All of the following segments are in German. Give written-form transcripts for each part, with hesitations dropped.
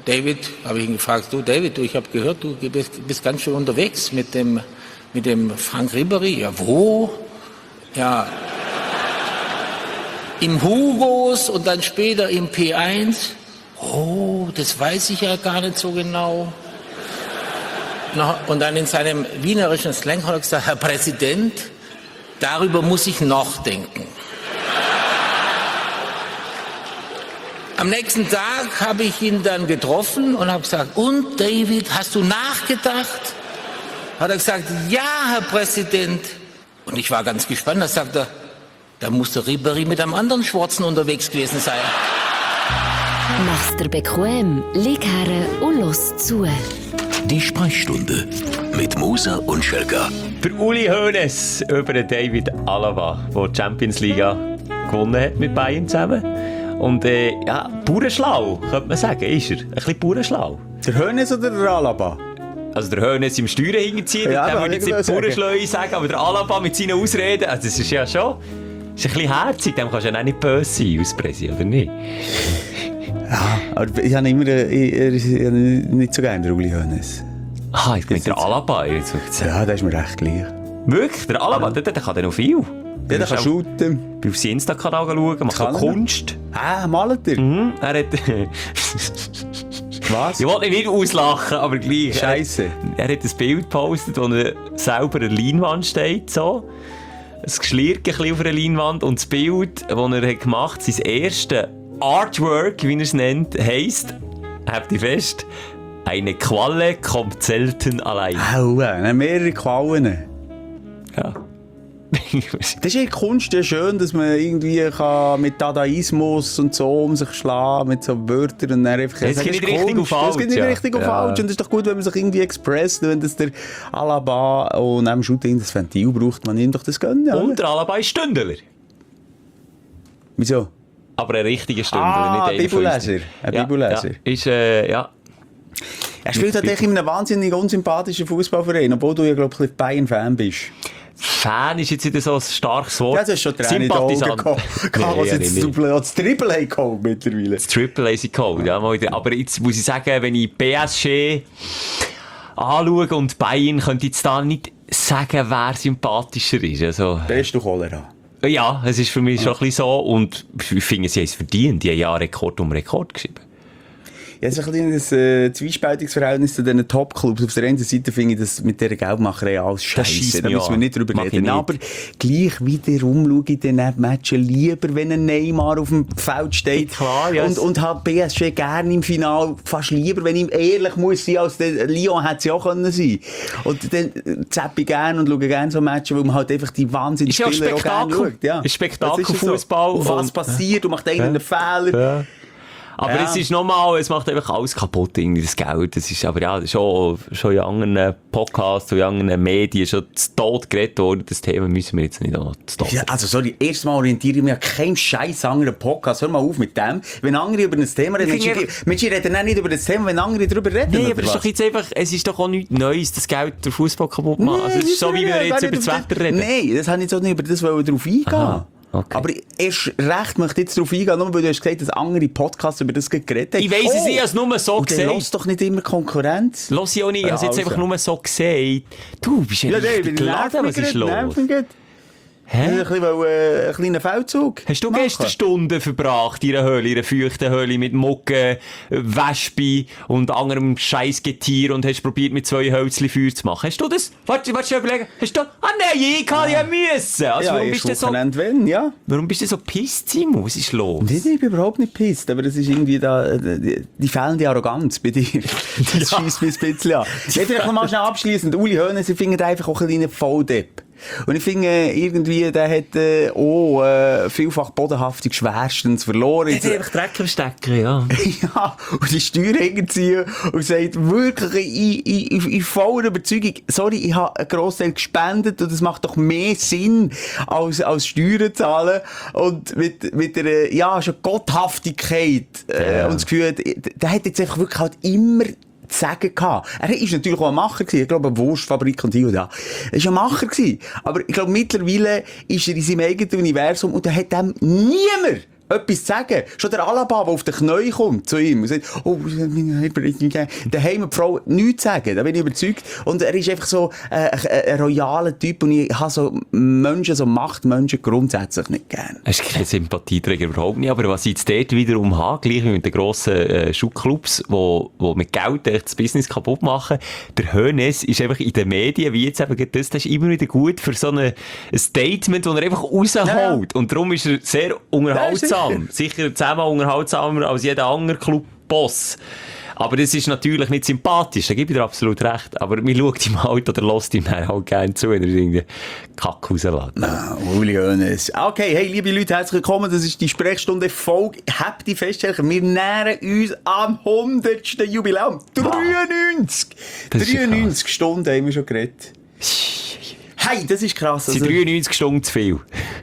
David, habe ich ihn gefragt, du David, ich habe gehört, du bist ganz schön unterwegs mit dem Frank Ribery. Ja, wo? Ja, im Hugos und dann später im P1. Oh, das weiß ich ja gar nicht so genau. Und dann in seinem wienerischen Slang hat er gesagt, Herr Präsident, darüber muss ich noch denken. Am nächsten Tag habe ich ihn dann getroffen und habe gesagt, und David, hast du nachgedacht? Hat er gesagt, ja, Herr Präsident. Und ich war ganz gespannt, da sagt er, da muss der Ribery mit einem anderen Schwarzen unterwegs gewesen sein. Mach's dir bequem, lieg her und los zu. Die Sprechstunde mit Musa und Schelka. Der Uli Hoeneß über den David Alaba, der die Champions League gewonnen hat mit Bayern zusammen. Und ja, bauernschlau, könnte man sagen, ist er. Ein bisschen bauernschlau. Der Hoeneß oder der Alaba? Also der Hoeneß im Steuern hingezogen, ja, den würde ich jetzt nicht bauernschlau sagen, aber der Alaba mit seinen Ausreden, also das ist ja schon... Das ist ein bisschen herzig, dem kannst du ja auch nicht böse sein als Präsident, oder nicht? Ja, aber ich habe immer nicht so gerne den Uli Hoeneß. Ah, ich meine, der Alaba. Ja, der ist mir recht gleich. Wirklich? Der Alaba, der kann noch viel. Ja, der kann shooten. Auf seinen Insta-Kanal schauen, macht so Kunst. Malt er? Mhm, er hat... Was? Ich wollte ihn nicht auslachen, aber gleich. Scheisse. Er hat ein Bild gepostet, wo er selber an der Leinwand steht, so. Es geschlirrt ein bisschen auf einer Leinwand und das Bild, das er gemacht hat, sein erstes Artwork, wie er es nennt, heisst, habt ihr fest, eine Qualle kommt selten allein. Mehrere Quallen. Ja. Das ist ja Kunst, ja schön, dass man irgendwie kann mit Dadaismus und so um sich schlagen, mit so Wörtern und dann einfach... Es geht nicht richtig auf falsch. Es geht nicht richtig auf falsch und es ist doch gut, wenn man sich irgendwie expresst, wenn das der Alaba und am Shooting das Ventil braucht, man ihm doch das gönnen. Und der Alaba ist Stündler. Wieso? Aber ein richtiger Stündler, nicht Bibelleser. Ein Bibelleser. Ja. Ist, ja. Er spielt tatsächlich in einem wahnsinnig unsympathischen Fußballverein, obwohl du ja, glaube ich, Bayern-Fan bist. Fan ist jetzt wieder so ein starkes Wort. Ja, das ist schon Tränen in die Augen gekommen. Was jetzt das Triple A geholt mittlerweile. Das Triple A geholt, ja. Aber jetzt muss ich sagen, wenn ich PSG anschaue und Bayern, könnte ich jetzt da nicht sagen, wer sympathischer ist. Also, bist du Cholera? Ja, es ist für mich schon ein bisschen so. Und ich finde, sie haben es verdient. Die haben ja Rekord um Rekord geschrieben. Ja, es ist ein bisschen ein zwiespältiges Verhältnis zu diesen Top-Clubs. Auf der einen Seite finde ich das mit dieser Geldmacherei alles scheisse. Da müssen wir nicht drüber reden. Aber gleich wiederum schaue ich den Matchen lieber, wenn ein Neymar auf dem Feld steht. Klar, yes. Und habe PSG gerne im Finale fast lieber, wenn ich ehrlich muss sein, als der Lyon hätte es ja auch können sein. Und dann zappe ich gerne und schaue gerne so Matchen, weil man halt einfach die Wahnsinnsspieler auch gerne schaut. Ja. Ist Spektakelfußball. So. Und was passiert? Und macht einen Fehler. Ja. Aber es ist nochmal, es macht einfach alles kaputt, irgendwie das Geld. Das ist aber ja schon in anderen Podcasts, in anderen Medien schon zu Tod geredet worden. Das Thema müssen wir jetzt nicht noch zu Tod. Ja, also sorry, erstens mal orientiere ich mich an keinem scheiß anderen Podcast. Hör mal auf mit dem. Wenn andere über ein Thema reden, Menschen reden auch nicht über das Thema, wenn andere darüber reden. Nein, aber es ist doch auch nichts Neues, das Geld der Fußball kaputt macht. Also es ist so, wie wir jetzt über das Wetter reden. Nein, das habe ich jetzt auch nicht über das darauf eingehen. Aha. Okay. Aber erst recht möchte ich jetzt darauf eingehen, nur weil du hast gesagt, dass andere Podcasts über das geredet haben. Ich weiss es nicht, als nur so gesagt. Dann lass doch nicht immer Konkurrenz. Lass ich auch nicht, also jetzt einfach nur so gesagt. Du bist ja richtig geladen, was ist los? Ein kleiner Feldzug. Hast du gestern Stunden verbracht in einer Höhle, in einer feuchten Höhle mit Mucke, Wespe und anderem Scheissgetier und hast probiert mit 2 Hölzchen Feuer zu machen? Hast du das? Warte, schon überlegen. Hast du? Nein, ich kann ja müssen. Also, ja, warum bist du so pisst, Simon? Was ist los? Nein, ich bin überhaupt nicht pisst, aber das ist irgendwie da, die fehlende Arroganz bei dir. Das scheisst mich ein bisschen an. Jetzt vielleicht noch mal schnell abschliessend. Uli Hoeneß, ich finde einfach auch ein kleiner Volldepp. Und ich finde, irgendwie, der hat vielfach bodenhaftig schwerstens verloren. Der hat einfach Dreck im Stecker, ja. Ja, und die Steuern hinterziehen und sagt wirklich in voller Überzeugung, sorry, ich habe einen Grossteil gespendet und das macht doch mehr Sinn als Steuern zahlen. Und mit der, ja, schon Gotthaftigkeit und das Gefühl, der hat jetzt einfach wirklich halt immer zu sagen gehabt. Er ist natürlich auch ein Macher gewesen. Ich glaube, eine Wurstfabrik und hier und da. Er ist ein Macher gewesen. Aber ich glaube, mittlerweile ist er in seinem eigenen Universum und da hat dem niemand etwas zu sagen. Schon der Alaba, der auf den Knien kommt zu ihm und sagt, oh, daheim die Frau nichts sagen, da bin ich überzeugt. Und er ist einfach so ein royaler Typ und ich habe so Menschen, so Machtmenschen grundsätzlich nicht gern. Das ist kein Sympathieträger, überhaupt nicht. Aber was ich jetzt dort wiederum habe, gleich wie mit den grossen Schuhclubs, wo mit Geld echt das Business kaputt machen, der Hoeneß ist einfach in den Medien, wie jetzt eben das ist immer wieder gut für so ein Statement, das er einfach rausholt. Ja. Und darum ist er sehr unterhaltsam. Ja, sicher 10-mal unterhaltsamer als jeder andere Club-Boss. Aber das ist natürlich nicht sympathisch, da gebe ich dir absolut recht. Aber mir schaut ihm halt oder lässt ihm halt gerne zu, wenn er irgendwie Kack rauslässt. Uli Hoeneß. Okay, hey, liebe Leute, herzlich willkommen. Das ist die Sprechstunde Folge. Habt ihr festgestellt, wir nähern uns am 100. Jubiläum. 93! 93 Stunden haben wir schon geredet. Hey, das ist krass. Das sind 93 Stunden zu viel.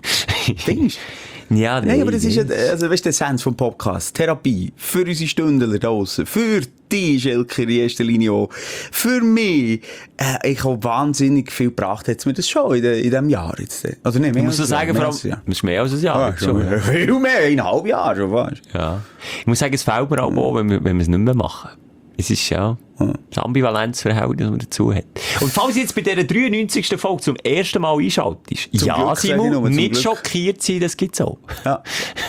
Findest du? Ja, nein, aber das ist ja, also, weißt du, der Sens vom Podcast. Therapie. Für unsere Stündler da draussen. Für dich, Schelker, in erster Linie auch. Für mich. Ich habe wahnsinnig viel gebracht, hat mir das schon in diesem Jahr jetzt. Also, nicht mehr. Ich muss so sagen, vor allem, das ist mehr als ein Jahr. Viel mehr, 1,5 Jahre schon fast. Ja. Ich muss sagen, es fehlt mir auch, wenn wir es nicht mehr machen. Es ist ja das Ambivalenzverhältnis, das man dazu hat. Und falls jetzt bei dieser 93. Folge zum ersten Mal einschaltest, ja, Simon, nicht schockiert sein, das gibt's auch. Ja.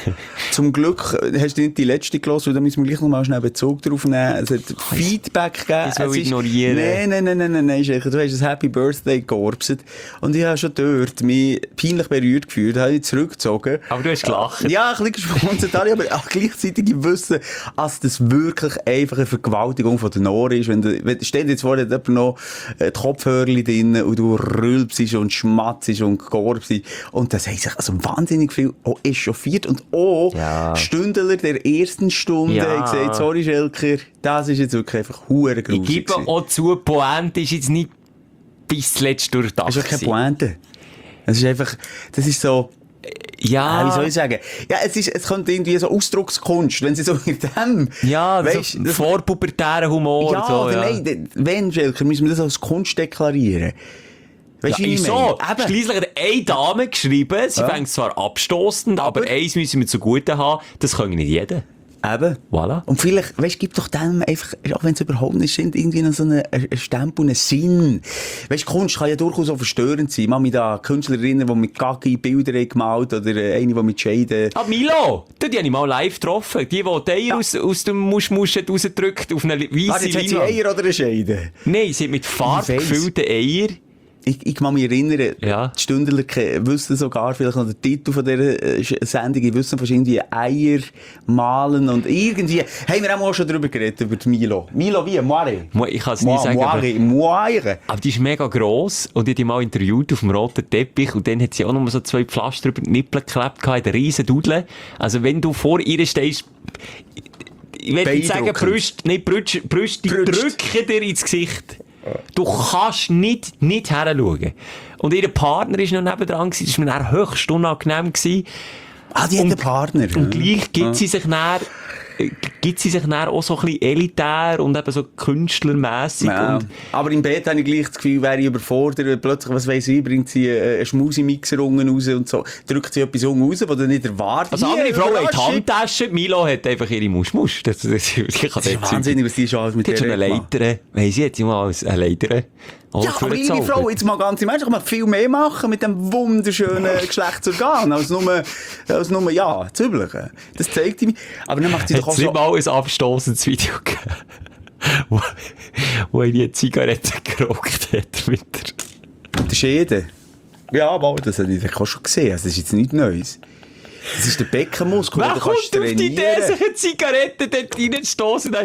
Zum Glück hast du nicht die letzte gehört, weil da müssen wir gleich noch mal schnell Bezug darauf nehmen. Es hat Feedback gegeben. Das will ich ignorieren. Nein, Schelker, du hast ein Happy Birthday georbset. Und ich habe schon dort mich peinlich berührt gefühlt, habe ich zurückgezogen. Aber du hast gelacht. Ja, ein bisschen gesprochen, aber auch gleichzeitig wissen, dass das wirklich einfach eine Vergewaltigung von den Ohren ist. Wenn steht jetzt vor, hat jemand noch die Kopfhörer drin und du rülpst und schmatzt und georbst. Und das heisst sich also wahnsinnig viel auch echauffiert. Und auch Stündler der ersten Stunde haben gesagt, sorry Schelker, das ist jetzt wirklich einfach hure gruselig. Ich gebe auch zu, Pointe ist jetzt nicht bis zuletzt durchdacht. Das ist ja keine Pointe. Das ist einfach, das ist so... Ja. Wie soll ich sagen? Ja, es könnte irgendwie so Ausdruckskunst, wenn sie so mit dem... Ja, weißt, so vorpubertären Humor. Ja, so, oder nein, wenn, Schelker, müssen wir das als Kunst deklarieren. Weißt du, wie ich meine? Schliesslich hat eine Dame geschrieben, sie fängt zwar abstossend, aber eins müssen wir zugute haben, das kann nicht jeder. Eben. Voilà. Und vielleicht, weißt, gibt doch dem einfach, auch wenn es überhaupt nicht sind, irgendwie noch so einen Stempel, einen Sinn. Weißt, Kunst kann ja durchaus auch verstörend sein. Ich kann mich da Künstlerinnen, die mit Gaggi Bilder gemalt oder eine, die mit Scheiden. Ah, Milo! Die habe ich mal live getroffen. Die Eier aus dem Muschmuschen rausgedrückt auf eine weisse Linie. Jetzt hat sie Eier oder eine Scheide? Nein, sie hat mit Farbe gefüllte Eier. Ich kann mich erinnern, die Stündler wissen sogar vielleicht noch den Titel von dieser Sendung, die wissen wahrscheinlich Eier malen und irgendwie, haben wir auch schon darüber geredet, über die Milo. Milo wie? Moire? Ich kann es nie sagen. Moire. Aber die ist mega gross und ich habe die mal interviewt auf dem roten Teppich und dann hat sie auch noch so 2 Pflaster über die Nippel geklebt, in der riesen Dudel. Also wenn du vor ihr stehst, ich will nicht sagen, Brüste, die drücken dir ins Gesicht. Du kannst nicht heranschauen. Und ihr Partner war noch nebendran, das war mir dann höchst unangenehm. Ah, die hat einen Partner. Und gleich gibt sie sich dann auch so ein bisschen elitär und eben so künstlermässig. Ja. Aber im Bett habe ich gleich das Gefühl, wäre ich überfordert. Plötzlich, was weiss ich, bringt sie einen Schmusi-Mixer unten raus und so. Drückt sie etwas unten raus, was du nicht erwartet. Also andere Frau hat die Handtasche, Milo hat einfach ihre Muschmusch. Das ist wahnsinnig, was die schon alles mit der hat schon eine Leiter. Weiss ich, hat sie mal eine Leiter. Ja, aber liebe Frau, jetzt mal ganz im Ernst, ich kann viel mehr machen mit dem wunderschönen Geschlechtsorgan, als nur das Übliche. Das zeigt sie mir. Aber dann macht sie doch auch so... Hat mal ein abstoßendes Video gegeben, wo er die Zigarette geraucht hat mit der Schäde? Ja, aber das habe ich auch schon gesehen. Das ist jetzt nichts Neues. Das ist der Beckenmuskel, den du kannst trainieren. Wer kommt auf die Idee, sich eine Zigarette dort reinzustossen?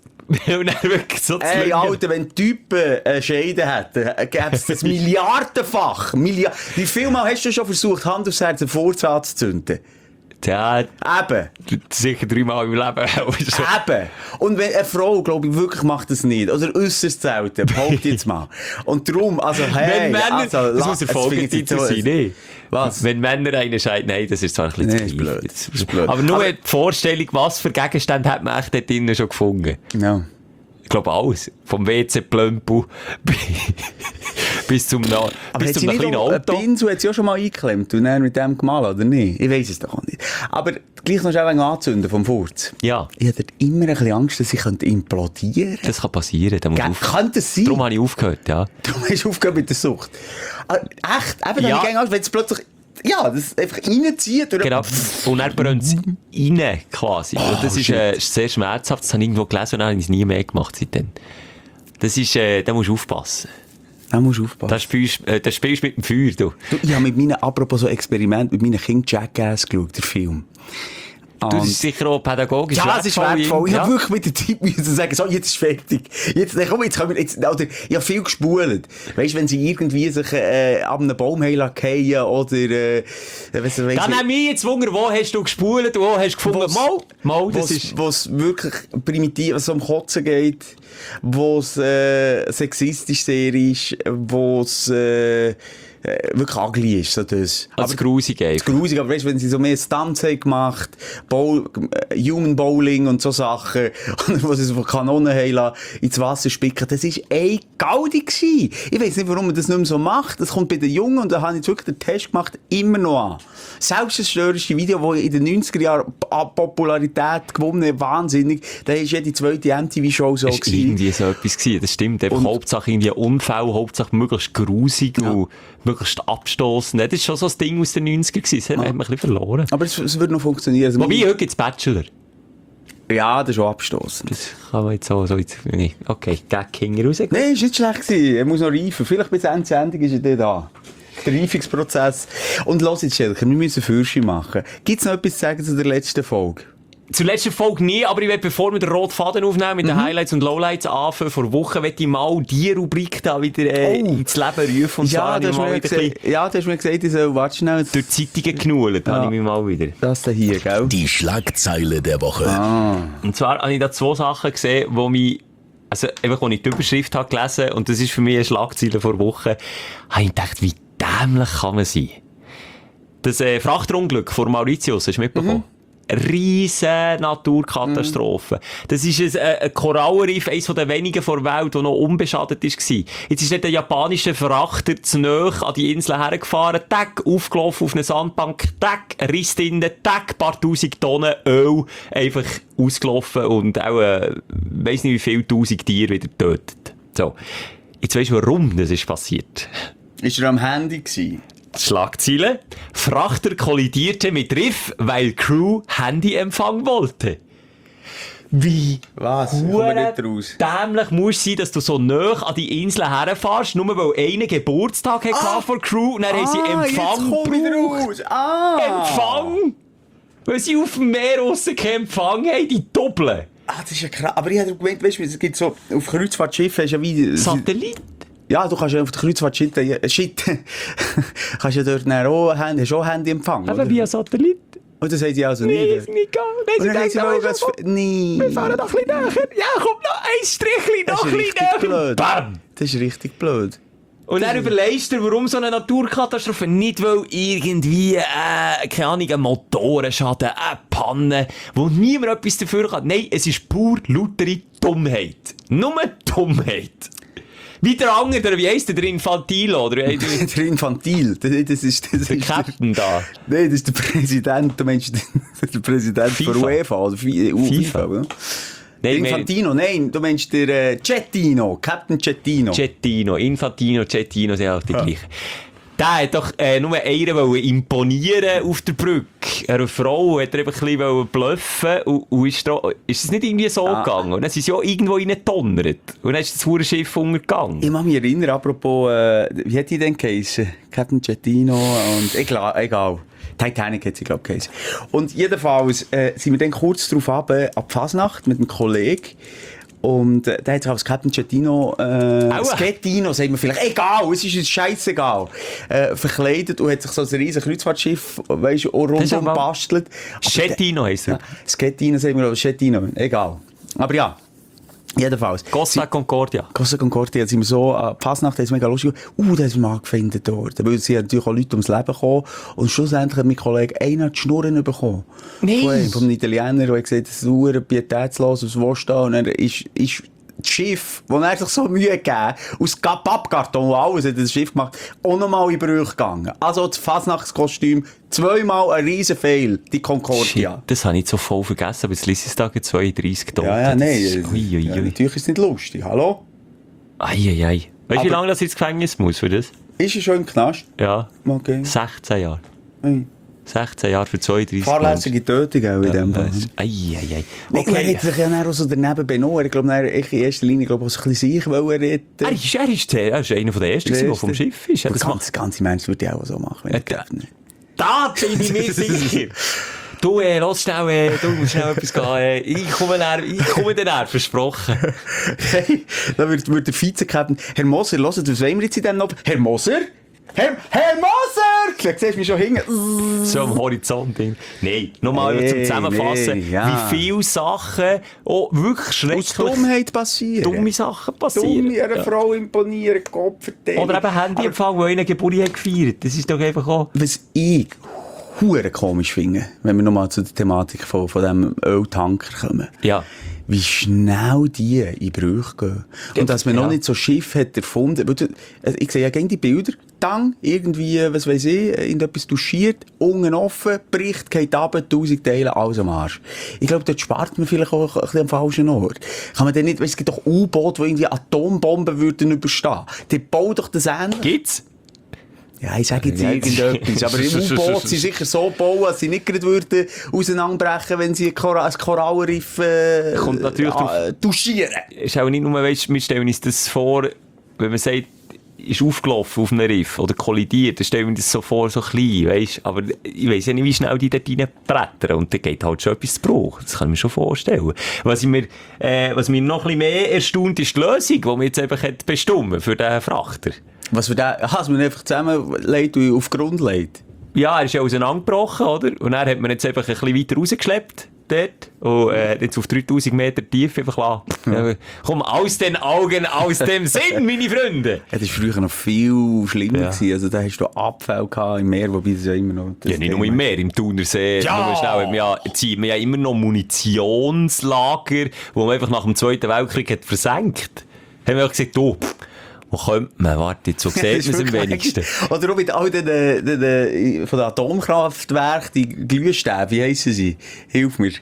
So ey, Alter, wenn Typen eine Scheide hätten, gäbe es das milliardenfach. Wie viel Mal hast du schon versucht, Hand aufs Herz, einen Furz anzuzünden? Ja, eben. Sicher 3 Mal im Leben. Eben. Und wenn eine Frau, glaube ich, wirklich macht das nicht. Oder äußerst selten, behaupte jetzt mal. Und darum, also, hey. Wenn Männer, das muss Erfolgetitel sein, nicht? Was? Wenn Männer einen scheiden, nein, das ist zwar ein bisschen zu blöd. Das ist blöd. Aber nur die Vorstellung, was für Gegenstände hat man echt dort drinnen schon gefunden. Ja. Ich glaube alles. Vom WC-Plömpel bis zum Aber bis hat zum sie nicht kleinen auch, ein Auto. Pinsel hat sie auch schon mal eingeklemmt und dann mit dem gemalt, oder nicht? Ich weiss es doch auch nicht. Aber gleich noch schnell wegen Anzünden vom Furz. Ja, Ich hatte immer ein bisschen Angst, dass ich implodieren könnte. das kann passieren. Da muss Könnte es sein? Darum habe ich aufgehört, ja. Darum hast du aufgehört mit der Sucht. Echt? Eben, Ja. da habe ich Angst, wenn es plötzlich... Ja, das einfach reinzieht. Oder? Genau. Und dann brennt es rein, quasi. Und das ist sehr schmerzhaft. Das habe ich irgendwo gelesen und dann habe ich es nie mehr gemacht seitdem. Das ist, da musst du aufpassen. Da musst du aufpassen. Da spielst du mit dem Feuer, du. Du, ich habe mit meinen, apropos so Experiment, mit meinen Kindern Jackass geschaut, der Film. Das ist sicher auch pädagogisch Ja, es ist wertvoll. Ich Ja. habe wirklich mit der Zeit müssen sagen, so, jetzt ist fertig. Jetzt können wir, oder, ich habe viel gespult. Weißt du, wenn sie irgendwie sich, ab einem Baum fallen oder, Dann haben wir jetzt Wunder, wo hast du gespult und wo hast du gefunden? Mal, das ist... Wo es wirklich primitiv, was um Kotzen geht, wo es, sexistisch sehr ist, wo es, wirklich ugly ist, so das. Also grusig einfach. Grusig, aber weißt du, wenn sie so mehr Stunts haben gemacht, Human Bowling und so Sachen, und wo sie so von Kanonen haben lassen, ins Wasser spicken, das war Gaudi gewesen. Ich weiss nicht, warum man das nicht mehr so macht. Das kommt bei den Jungen, und da habe ich jetzt wirklich den Test gemacht, immer noch an. Selbstzerstörerische Video, die in den 90er Jahren Popularität gewonnen haben, wahnsinnig. Da ist jede zweite MTV-Show so Das war irgendwie so etwas gewesen, das stimmt. Einfach Hauptsache irgendwie Unfall, Hauptsache möglichst grusig und möglichst abstossend. Das ist schon so ein Ding aus den 90er gewesen. Das hat man ein bisschen verloren. Aber es würde noch funktionieren. Also Wobei, heute gibt es Bachelor. Ja, das ist auch abstossend. Das kann man jetzt so jetzt, nee. Okay, gegen Kinder raus. Nein, ist nicht schlecht gewesen. Er muss noch reifen. Vielleicht bis Ende Sendung ist er dann da. Der Reifungsprozess. Und los jetzt, Schelker, wir müssen Fürsche machen. Gibt es noch etwas zu sagen zu der letzten Folge? Zur letzten Folge nie, aber ich will, bevor wir den roten Faden aufnehmen, mit den Highlights und Lowlights anfangen, vor Wochen möchte ich mal die Rubrik da wieder ins Leben rufen. Und zwar du hast mal mir wieder du hast mir gesagt, ich soll, warte schnell. durch die Zeitungen genullt, habe ich mich mal wieder. Das da hier, gell? Die Schlagzeile der Woche. Und zwar habe ich da zwei Sachen gesehen, wo mich, also einfach, als ich die Überschrift habe gelesen, und das ist für mich eine Schlagzeile vor Wochen, habe ich gedacht, wie dämlich kann man sein? Das Frachterunglück vor Mauritius, hast du mitbekommen? Riesen Naturkatastrophe. Das ist ein Korallenriff, eines der wenigen der Welt, der noch unbeschadet war. Jetzt ist nicht ein japanischer Frachter zu nahe an die Insel hergefahren, tack, aufgelaufen auf eine Sandbank, tack, Riss drinnen, tack, paar tausend Tonnen Öl, einfach ausgelaufen und auch, weiss nicht wie viele tausend Tiere wieder getötet. So. Jetzt weisst du, warum das ist passiert. Ist er am Handy gewesen? Schlagzeile. Frachter kollidierte mit Riff, weil Crew Handyempfang wollte. Wie Was? Ich komme nicht raus. dämlich musst du sein, dass du so nahe an die Insel herfährst, nur weil einer Geburtstag hatte von der Crew und dann haben sie Empfang jetzt komme ich gebraucht. raus. Empfang! Weil sie auf dem Meer draussen keinen Empfang haben, die doppeln. Das ist ja krass. Aber ich habe gemeint, weißt du, es gibt so, auf Kreuzfahrtschiffen hast du ja wie... Satellit. Ja, du kannst ja auf der Kreuzfahrtschiffen, kannst ja dort dann auch hast auch Handyempfang, oder? Aber via Satellit. Und das haben sie also Nee, nicht. das ist nicht gegangen. Nein, Und sie dann haben denken, sie mal nee. wir fahren noch ein bisschen näher. Ja, komm, noch ein Strichchen, Das noch ist ein richtig bisschen näher. blöd. Bam! Das ist richtig blöd. Und dann überlegst du dir, warum so eine Naturkatastrophe nicht, weil irgendwie, keine Ahnung, ein Motorenschaden, eine Panne, wo niemand etwas dafür kann. Nein, es ist pur lautere Dummheit. Nur Dummheit. Wie der andere, wie heisst der Infantilo? Oder wie heisst Der Infantil, das ist der Captain da? Nein, das ist der Präsident, du meinst der Präsident FIFA. von UEFA, oder FIFA, oder? Nein, Infantino, nein, du meinst der Cettino, Captain Cettino. Cettino, Infantino, Cettino sind halt die gleichen. Der hat doch nur einer imponieren auf der Brücke. Eine Frau hat er einfach ein bisschen bluffen und ist es nicht irgendwie so gegangen? Und dann sind sie auch irgendwo reingedonnert. Und dann ist das Schiff untergegangen. Ich kann mich erinnern, apropos, wie hat die denn geheissen? Captain Cettino und, egal. Titanic hat sie, glaube ich, geheissen. Und jedenfalls sind wir dann kurz darauf ab die Fasnacht mit einem Kollegen. Und der hat sich als Captain Cettino, Schettino, sagt man vielleicht, egal, es ist uns scheissegal, verkleidet und hat sich so ein riesen Kreuzfahrtschiff, weisst du, rundum bastelt. Schettino heisst er. Ja, Schettino, sagen wir, Schettino, egal. Aber ja. Jedenfalls. Costa Concordia. Costa Concordia, sind wir so, Fasnacht, da ist mega lustig. Da ist man angefunden dort. Weil sie natürlich auch Leute ums Leben gekommen. Und schlussendlich hat mein Kollege einen die Schnurren bekommen. Nein. Von einem Italiener, der gesagt hat, das ist pietätslos, was willst du da? Und er ist das Schiff, das er sich so Mühe gegeben aus Pappkarton und alles hat das Schiff gemacht, auch nochmal in Brüche gegangen. Also das Fasnachtskostüm, zweimal ein riesen Fail, die Concordia. Shit, das habe ich so voll vergessen, aber jetzt lese ich es da 32 Tote. Ja, nein. Ui. Natürlich ist es nicht lustig. Hallo? Eieiei. Weißt du, wie lange das ins Gefängnis muss für das? Ist er schon im Knast? Ja. Okay. 16 Jahre. Hey. 16 Jahre für 32 Fahrlässige Tötung auch in dem Fall. Eieiei. Okay. Er hat sich ja dann auch so daneben benommen. Ich glaube, in erster Linie auch so ein bisschen sich retten. Er ist einer der Ersten, der vom Schiff ist. Das ganze Mensch würde ich auch so machen, wenn ich nicht. Da bin ich mir sicher. Du, lass schnell, du musst schnell etwas gehen. Ich komme dann, versprochen. Okay, da würde der Vizekapitän, Herr Moser, hört, was wollen wir jetzt in dem noch? Herr Moser? Herr Moser! Du siehst mich schon hinten. So am Horizont. Nein, nochmal zum Zusammenfassen, wie viele Sachen wirklich schrecklich... Aus Dummheit passieren. Dumme Sachen passieren. Dumme einer Frau imponieren, Kopf verteilen. Oder eben Handyempfang, wo einer Geburt hat gefeiert. Das ist doch einfach auch... Was ich hure komisch finde, wenn wir nochmal zu der Thematik von dem Öltanker kommen. Ja. Wie schnell die in Brüche gehen. Und dass man noch nicht so Schiff hat erfunden. Ich sehe ja gerne die Bilder. Dann irgendwie, was weiss ich, irgendetwas duschiert, unten offen, bricht, geht runter, 1000 Teile, alles am Arsch. Ich glaube, dort spart man vielleicht auch ein bisschen am falschen Ort. Kann man denn nicht, es gibt doch U-Boote, die irgendwie Atombomben würden überstehen. Die bauen doch das ähnlich. Gibt's? Ja, ich sage jetzt irgendetwas. Aber im U-Boot sind sicher so bauen, dass sie nicht gerade würden auseinanderbrechen, wenn sie ein Korallenriff Kommt natürlich duschieren. Ist auch nicht nur, weißt, wir stellen uns das vor, wenn man sagt, ist aufgelaufen auf einem Riff oder kollidiert, dann stellen wir das so vor, so klein, weißt? Aber ich weiss ja nicht, wie schnell die dort reinbrettern und dann geht halt schon etwas zu Bruch. Das kann ich mir schon vorstellen. Was mich noch ein bisschen mehr erstaunt, ist die Lösung, die man jetzt einfach bestimmt für den Frachter. Was man einfach zusammenlegt und auf den Grund legt? Ja, er ist ja auseinandergebrochen, oder? Und dann hat man jetzt einfach ein bisschen weiter rausgeschleppt, dort. Und jetzt auf 3000 Meter Tiefe einfach lassen. Komm, aus den Augen, aus dem Sinn, meine Freunde! Ja, das war früher noch viel schlimmer gewesen. Also da hast du Abfälle gehabt im Meer, wobei das ja immer noch... Ja, nicht nur im Meer, im Thunersee. Ja! Ziehen wir ja immer noch Munitionslager, wo man einfach nach dem Zweiten Weltkrieg hat versenkt. Haben wir auch gesagt, wo könnte man? Warte, so sieht man es am wenigsten. Oder auch mit all den von den Atomkraftwerken, die Glühstäbe, wie heissen sie? Hilf mir.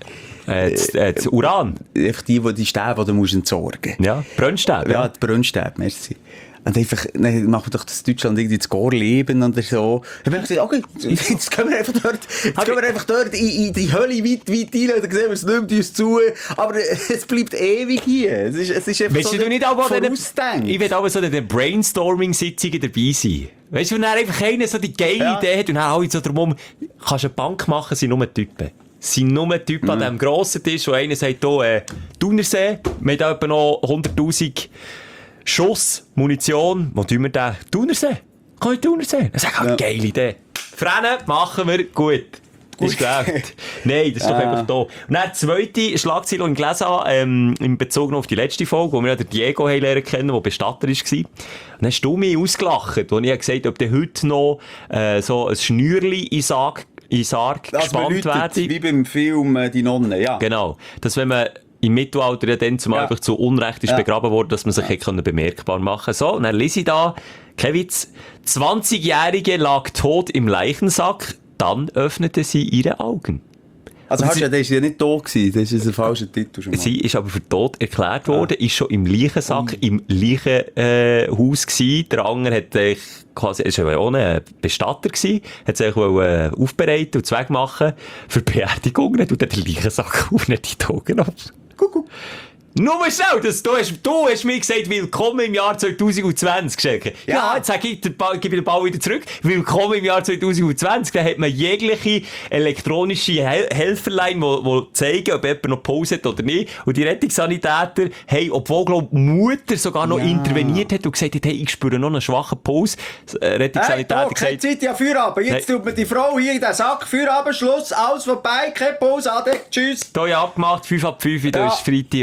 Das Uran. Einfach die Stäbe, die du musst entsorgen musst. Ja, Brennstäbe. Ja, die Brennstäbe, merci. Und einfach, dann machen wir doch das Deutschland irgendwie das Gore-Leben oder so. Dann habe ich gesagt, okay, jetzt gehen wir einfach dort in die Hölle weit rein, dann sehen wir es nicht mehr uns zu. Aber es bleibt ewig hier. Es ist einfach weißt so du nicht vorausdenken. Ich will aber so in den Brainstorming-Sitzungen dabei sein. Weißt du, wenn dann einfach einer so die geile Idee hat und dann alle so drumherum, kannst du eine Bank machen, sind nur Typen. Sind nur Typen an diesem grossen Tisch, wo einer sagt, Thunersee, wir haben da etwa noch 100'000 Schuss, Munition, wo tun wir den? Thunersee? Kann ich Thunersee? Dann sag ich, geile Idee. Frennen, machen wir, gut. Ist geläuft. Nein, das ist doch einfach da. Und dann die zweite Schlagzeile, die ich gelesen habe, in Bezug auf die letzte Folge, wo wir ja den Diego lernen kennen, der Bestatter war. Und dann hast du mich ausgelacht, als ich gesagt habe, ob der heute noch so ein Schnürli in Sarg gespannt werden. Wie beim Film «Die Nonne», ja. Genau. Dass wenn man im Mittelalter ja dann zumal einfach zu Unrecht ist begraben worden, dass man sich hätte bemerkbar machen können. So, und dann lese ich da, kein Witz, 20-Jährige lag tot im Leichensack, dann öffnete sie ihre Augen. Also der ist ja nicht tot gewesen, das ist ein falscher Titel schon mal. Sie ist aber für tot erklärt worden, ist schon im Leichensack, im Leichenhaus gewesen. Der andere hat quasi, er war ja auch ein Bestatter gewesen, hat sich aufbereiten und Zweck machen für Beerdigungen, und dann den Leichensack auf, nicht die Augen ab. Kuckuck. Nur schnell, du hast mir gesagt, willkommen im Jahr 2020, Schelke. Ja, jetzt sage ich, gebe ich den Ball wieder zurück. Willkommen im Jahr 2020. Da hat man jegliche elektronische Helferlein, die zeigen, ob jemand noch Pause hat oder nicht. Und die Rettungssanitäter haben, obwohl, glaube ich, Mutter sogar noch interveniert hat und gesagt hat, hey, ich spüre noch einen schwachen Puls. Rettungssanitäter hat gesagt, keine Zeit, ja, Feierabend. Jetzt tut mir die Frau hier in den Sack, Feierabend, Schluss, alles vorbei, keine Pause, ade, tschüss. Da ja abgemacht, 5 ab 5, da ist Freitag, ich zu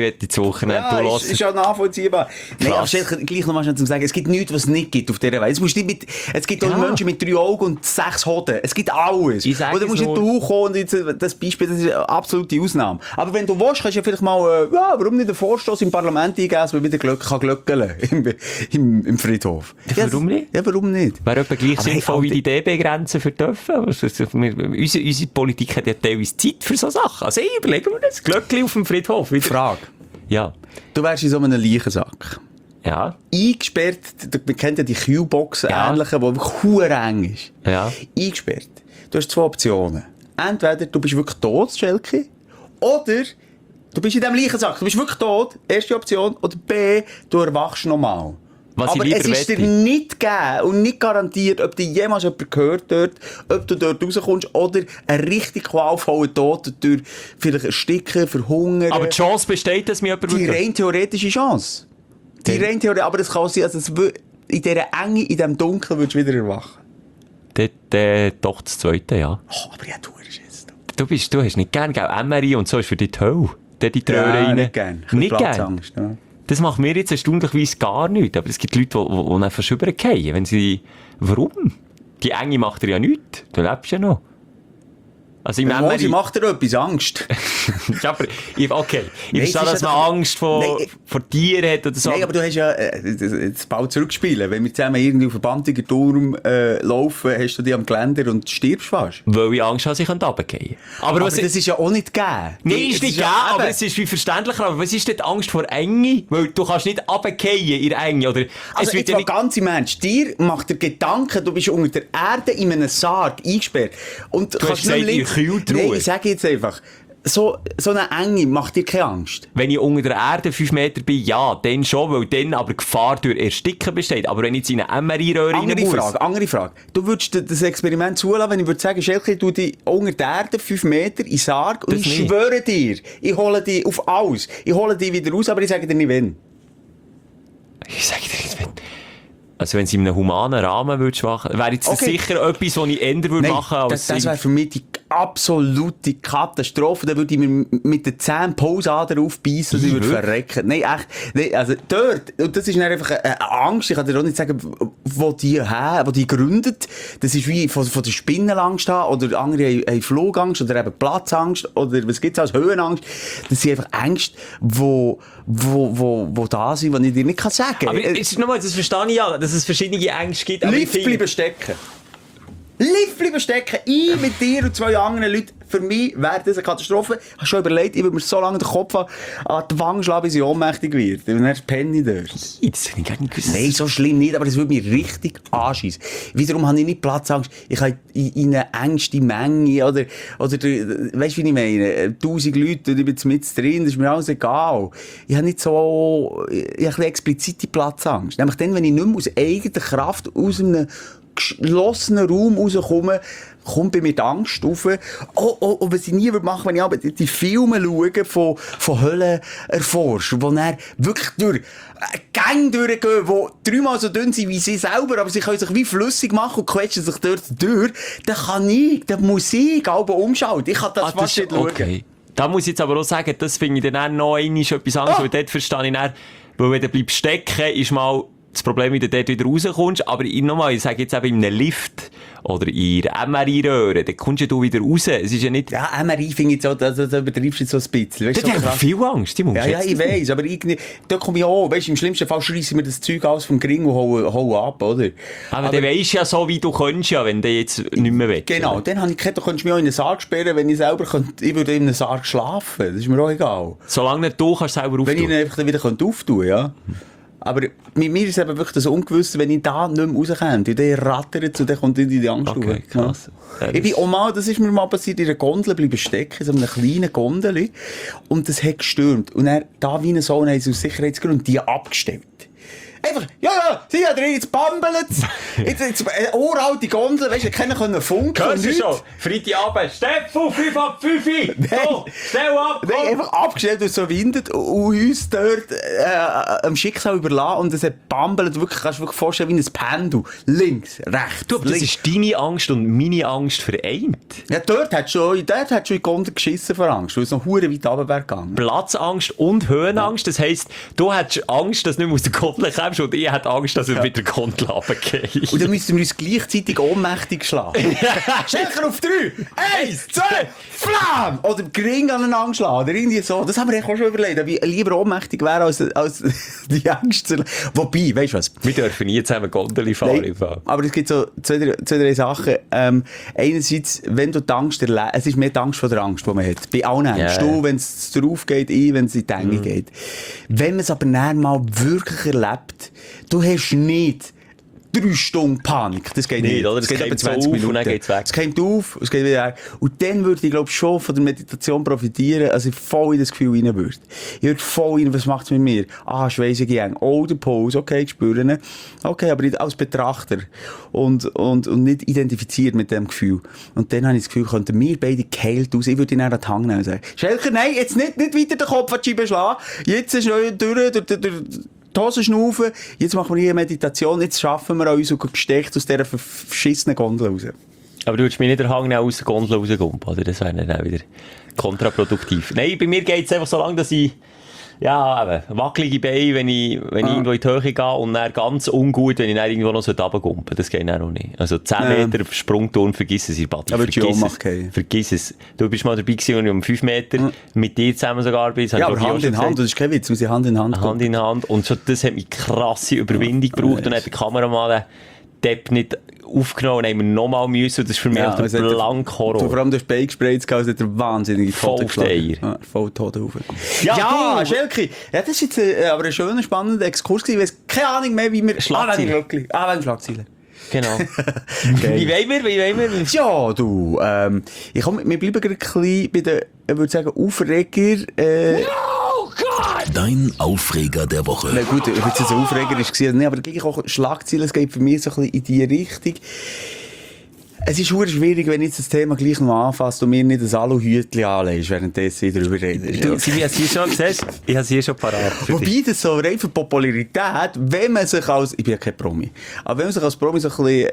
Woche. Ja, ist ja nachvollziehbar. Nein, aber gleich noch mal zu sagen, es gibt nichts, was es nicht gibt auf dieser Welt. Es gibt auch Menschen mit 3 Augen und 6 Hoden. Es gibt alles. Oder musst nicht du kommen und jetzt, das Beispiel, das ist eine absolute Ausnahme. Aber wenn du willst, kannst du ja vielleicht mal, warum nicht einen Vorstoß im Parlament eingeben, dass man wieder glöckeln im Friedhof. Ja, warum nicht? Ja, warum nicht? Wäre etwa gleich sinnvoll wie die DB-Grenzen für Dörfer. Unsere Politik hat ja teilweise Zeit für so Sachen. Also überlegen wir das. Glöckchen auf dem Friedhof. Wieder. Frage. Ja. Du wärst in so einem Leichensack. Ja. Eingesperrt, man kennt ja die Kühlboxen ähnliche, die wirklich verdammt eng ist. Ja. Eingesperrt. Du hast 2 Optionen. Entweder du bist wirklich tot, Schelke, oder du bist in diesem Leichensack. Du bist wirklich tot, erste Option. Oder B, du erwachst nochmal. Was aber es ist dir nicht gegeben und nicht garantiert, ob dir jemals jemand gehört dort, ob du dort rauskommst oder einen richtig qualvollen Tod durch vielleicht ersticken, verhungern. Aber die Chance besteht, dass mir jemand... Die rein theoretische Chance. Die rein theoretische, aber es kann sein, also in dieser Enge, in diesem Dunkeln würdest du wieder erwachen. Doch, das Zweite, ja. Oh, aber ja, du hast jetzt. Du hast nicht gern, gell? MRI und so ist für dich die Hölle. Die Tröhre rein. Nicht gern. Nicht gern. Ja. Das macht mir jetzt erstaunlicherweise gar nichts. Aber es gibt Leute, die einfach übergehen, wenn sie... Warum? Die Enge macht dir ja nichts. Du lebst ja noch. Also sie macht dir etwas Angst. Ja, aber, okay. Ich verstehe, dass man Angst vor Tieren hat oder so. Nein, aber du hast ja, das Ball zurückspielen. Wenn wir zusammen irgendwie auf einen bandigen Turm laufen, hast du dich am Geländer und stirbst fast. Weil ich Angst habe, ich könnte runterfallen. Aber das ist ja auch nicht gegeben. Nein, ist nicht gegeben, aber es ist wie verständlicher. Aber was ist denn die Angst vor Enge? Weil du kannst nicht runterfallen in der Enge. Oder also jetzt mal ganz im Ernst. Dir macht der Gedanke, du bist unter der Erde in einem Sarg eingesperrt. Und du kannst nicht Nein, ich sage jetzt einfach, so eine Enge macht dir keine Angst. Wenn ich unter der Erde 5 Meter bin, ja, dann schon, weil dann aber Gefahr durch Ersticken besteht. Aber wenn ich jetzt in eine MRI-Röhre rein muss... Andere Frage. Du würdest das Experiment zulassen, wenn ich würde sagen, Schelke, du dich unter der Erde 5 Meter in Sarg und ich schwöre dir, ich hole dich auf alles. Ich hole dich wieder raus, aber ich sage dir nicht, wenn. Ich sage dir nicht, wenn... Also wenn sie in einem humanen Rahmen würdest machen, wäre jetzt sicher etwas, was ich ändern würde machen. Das wäre für mich die absolute Katastrophe. Da würde ich mir mit den Zähnen Pulsader aufbeissen, dass ich würde verrecken. Nein, echt. Nein, also dort, und das ist dann einfach eine Angst, ich kann dir auch nicht sagen, wo die gründet. Das ist wie von der Spinnenangst haben, oder andere haben Flugangst, oder eben Platzangst, oder was gibt's als Höhenangst. Das sind einfach Ängste, wo da sind, die ich dir nicht sagen kann. Aber jetzt nochmal, das verstehe ich ja, dass es verschiedene Ängste gibt. Lift bleiben stecken. Lift bleiben stecken. Ich mit dir und 2 anderen Leuten. Für mich wäre das eine Katastrophe. Ich habe schon überlegt, ich würde mir so lange den Kopf an die Wange schlagen, bis ich ohnmächtig werde. Und dann penne ich dort. Das hätte ich gar nicht gewusst. Nein, so schlimm nicht, aber das würde mich richtig anschiessen. Wiederum habe ich nicht Platzangst. Ich habe in eine engste Menge, oder weißt du, wie ich meine? 1000 Leute, und ich bin mit drin, das ist mir alles egal. Ich habe nicht so, ich habe ein bisschen explizite Platzangst. Nämlich dann, wenn ich nicht mehr aus eigener Kraft aus einem geschlossenen Raum rauskomme, kommt bei mir die Angst auf. Und was ich nie machen würde, wenn ich die Filme schaue von Höllenerforschern, wo dann wirklich durch Gänge durchgehen, die 3-mal so dünn sind wie sie selber, aber sie können sich wie flüssig machen und quetschen sich dort durch, dann muss ich umschalten. Ich kann das fast nicht schauen. Okay. Da muss ich jetzt aber auch sagen, das finde ich dann auch noch einmal etwas anderes, weil dort verstehe ich dann, weil wenn du bleibst stecken, ist mal das Problem, wie du dort wieder rauskommst. Aber ich sage jetzt eben in einem Lift oder in der MRI-Röhre, dann kommst du wieder raus. Es ist ja nicht... Ja, MRI finde ich so, da übertreibst du jetzt so ein bisschen. Weißt, da hat viel Angst, die muss ja, ich weiss, aber da komme ich auch, weißt, im schlimmsten Fall schreissen wir das Zeug aus vom Gring und hauen ab, oder? Aber dann weisst ja so, wie du kannst, ja, wenn du jetzt nicht mehr willst. Genau, dann habe ich gedacht, du könntest mich auch in einen Sarg sperren, wenn ich selber könnte, ich würde in einem Sarg schlafen. Das ist mir auch egal. Solange nicht du kannst selber auftun. Wenn ich ihn einfach dann wieder auftun könnte, ja. Aber mit mir ist es eben wirklich das Ungewisse, wenn ich da nicht mehr rauskomme. Und dann rattert und dann kommt die Angst auf. Okay, krass. Ja. Ich bin auch mal, das ist mir mal passiert, in einer Gondel bleiben stecken, so einer kleinen Gondel. Und das hat gestürmt. Und dann, da wie eine Sonne, haben sie aus Sicherheitsgründen die abgestellt. einfach, sie hat jetzt bambelt. Jetzt uralte Gondel, weißt du, keiner können funken. Hörst du schon? Freitagabend, Steffu, 5 ab 5. So, stell ab, komm. Nein, einfach abgestellt und so windet und uns dort am Schicksal überlassen und es hat bambelt, wirklich, kannst du dir wirklich vorstellen, wie ein Pendel. Links, rechts, Du, aber das ist deine Angst und meine Angst vereint. Ja, dort hat schon in die Gondel geschissen vor Angst, weil es noch hure weit runter gegangen. Platzangst und Höhenangst. Das heisst, du hättest Angst, dass du nicht mehr aus der Gondel kommst und ich hätte Angst, dass ich mit der Gondel runtergehe. Und dann müssten wir uns gleichzeitig ohnmächtig schlagen. Schenker auf 3! 1, 2, Flam! Oder Gring aneinander schlagen. Oder irgendwie so. Das haben wir auch schon überlegt, ob ich lieber ohnmächtig wäre als die Ängste. Wobei, weißt du was? Wir dürfen nie zusammen Gondel fahren. Nein, aber es gibt so zwei, drei Sachen. Einerseits, wenn du die Angst erlebst, es ist mehr die Angst vor der Angst, die man hat. Bei allen Ängsten. Du, wenn es drauf geht, wenn es in die Enge geht. Wenn man es aber dann mal wirklich erlebt, du hast nicht 3 Stunden Panik. Das geht nicht. Oder? Das geht etwa 20 auf Minuten. Und dann geht's weg. Es kommt auf, es geht wieder her. Und dann würde ich, glaube ich, schon von der Meditation profitieren, also ich voll in das Gefühl rein würde. Ich würde voll rein, was macht es mit mir? Schweisse Gang. Oh, der Puls, okay, ich spüre ihn. Okay, aber nicht als Betrachter. Und nicht identifiziert mit dem Gefühl. Und dann habe ich das Gefühl, könnten wir beide geheilt aus. Ich würde ihn dann an die Hand nehmen und sagen, Schelker, nein, jetzt nicht weiter den Kopf an die Scheibe schlagen. Jetzt ist noch durch die Hose schnaufen, jetzt machen wir hier eine Meditation, jetzt schaffen wir an uns und gesteckt aus dieser verschissenen Gondel raus. Aber du würdest mich nicht den Hang aus der Gondel rausgumpen, oder? Das wäre dann auch wieder kontraproduktiv. Nein, bei mir geht es einfach so lange, dass ich wackelige Beine, wenn ich irgendwo in die Höhe gehe und dann ganz ungut, wenn ich dann irgendwo noch runtergumpen. Das geht dann auch nicht. Also 10 Meter Sprungturm, vergiss es, Badi. Aber vergiss es. Du bist mal dabei gewesen, und ich um 5 Meter mit dir zusammen sogar bin. Ja, aber Hand in Hand, das ist kein Witz, wir sind Hand in Hand. Hand in Hand. Und schon das hat mich krasse Überwindung gebraucht. Und dann hat der Kameramann den Depp nicht aufgenommen und haben wir nochmal müssen. Das ist für mich auch der blanke Horror. Vor allem durch Bein gespräzt, also hat er wahnsinnige Fotos geschlagen. Voll tot auf. Ja, Schelke. Ja, das ist jetzt aber ein schöner, spannender Exkurs gewesen. Ich weiss keine Ahnung mehr, wie wir... wegen Schlagzeilen. Genau. Wie wollen wir? Ja, du, wir bleiben gerade ein bisschen bei den, ich würde sagen, Aufreger, Dein Aufreger der Woche. Na gut, ob jetzt ein Aufreger war, nee, aber gleich auch Schlagzeilen, es geht für mich so ein bisschen in die Richtung. Es ist verdammt schwierig, wenn jetzt das Thema gleich noch anfasst und mir nicht ein Aluhütchen anlegst, währenddessen darüber redest. Du, Sibi, hast du hier schon gesagt? Ich habe es hier schon parat. Wobei das so rein für Popularität, wenn man sich als, ich bin ja kein Promi, aber wenn man sich als Promi so ein bisschen,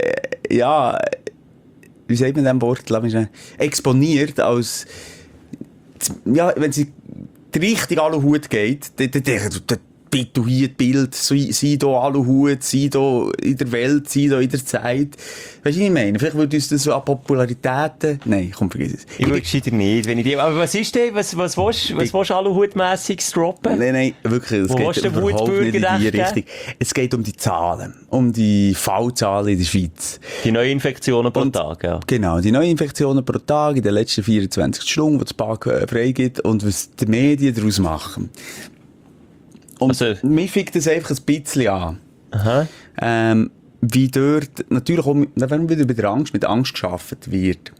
wie sagt man das Wort, exponiert als, ja, wenn sie die Richtung Aluhut geht, dann bitte hier das Bild, sei da Aluhut, sei da in der Welt, sei da in der Zeit. Weißt du, was ich meine? Vielleicht würde uns das so an Popularitäten... Nein, komm, vergiss es. Ich würde gescheiter nicht, wenn ich die... Aber was ist denn? Was willst du Aluhut-mässig droppen? Nein, wirklich. Es geht überhaupt nicht in die Richtung. Es geht um die Zahlen. Um die Fallzahlen in der Schweiz. Die Neuinfektionen pro Tag, ja. Genau, die Neuinfektionen pro Tag in den letzten 24 Stunden, die das Park freigibt und was die Medien daraus machen. Und mich fickt das einfach ein bisschen an. Aha. Wie dort natürlich auch, wenn wieder bei der Angst, mit Angst geschaffen wird.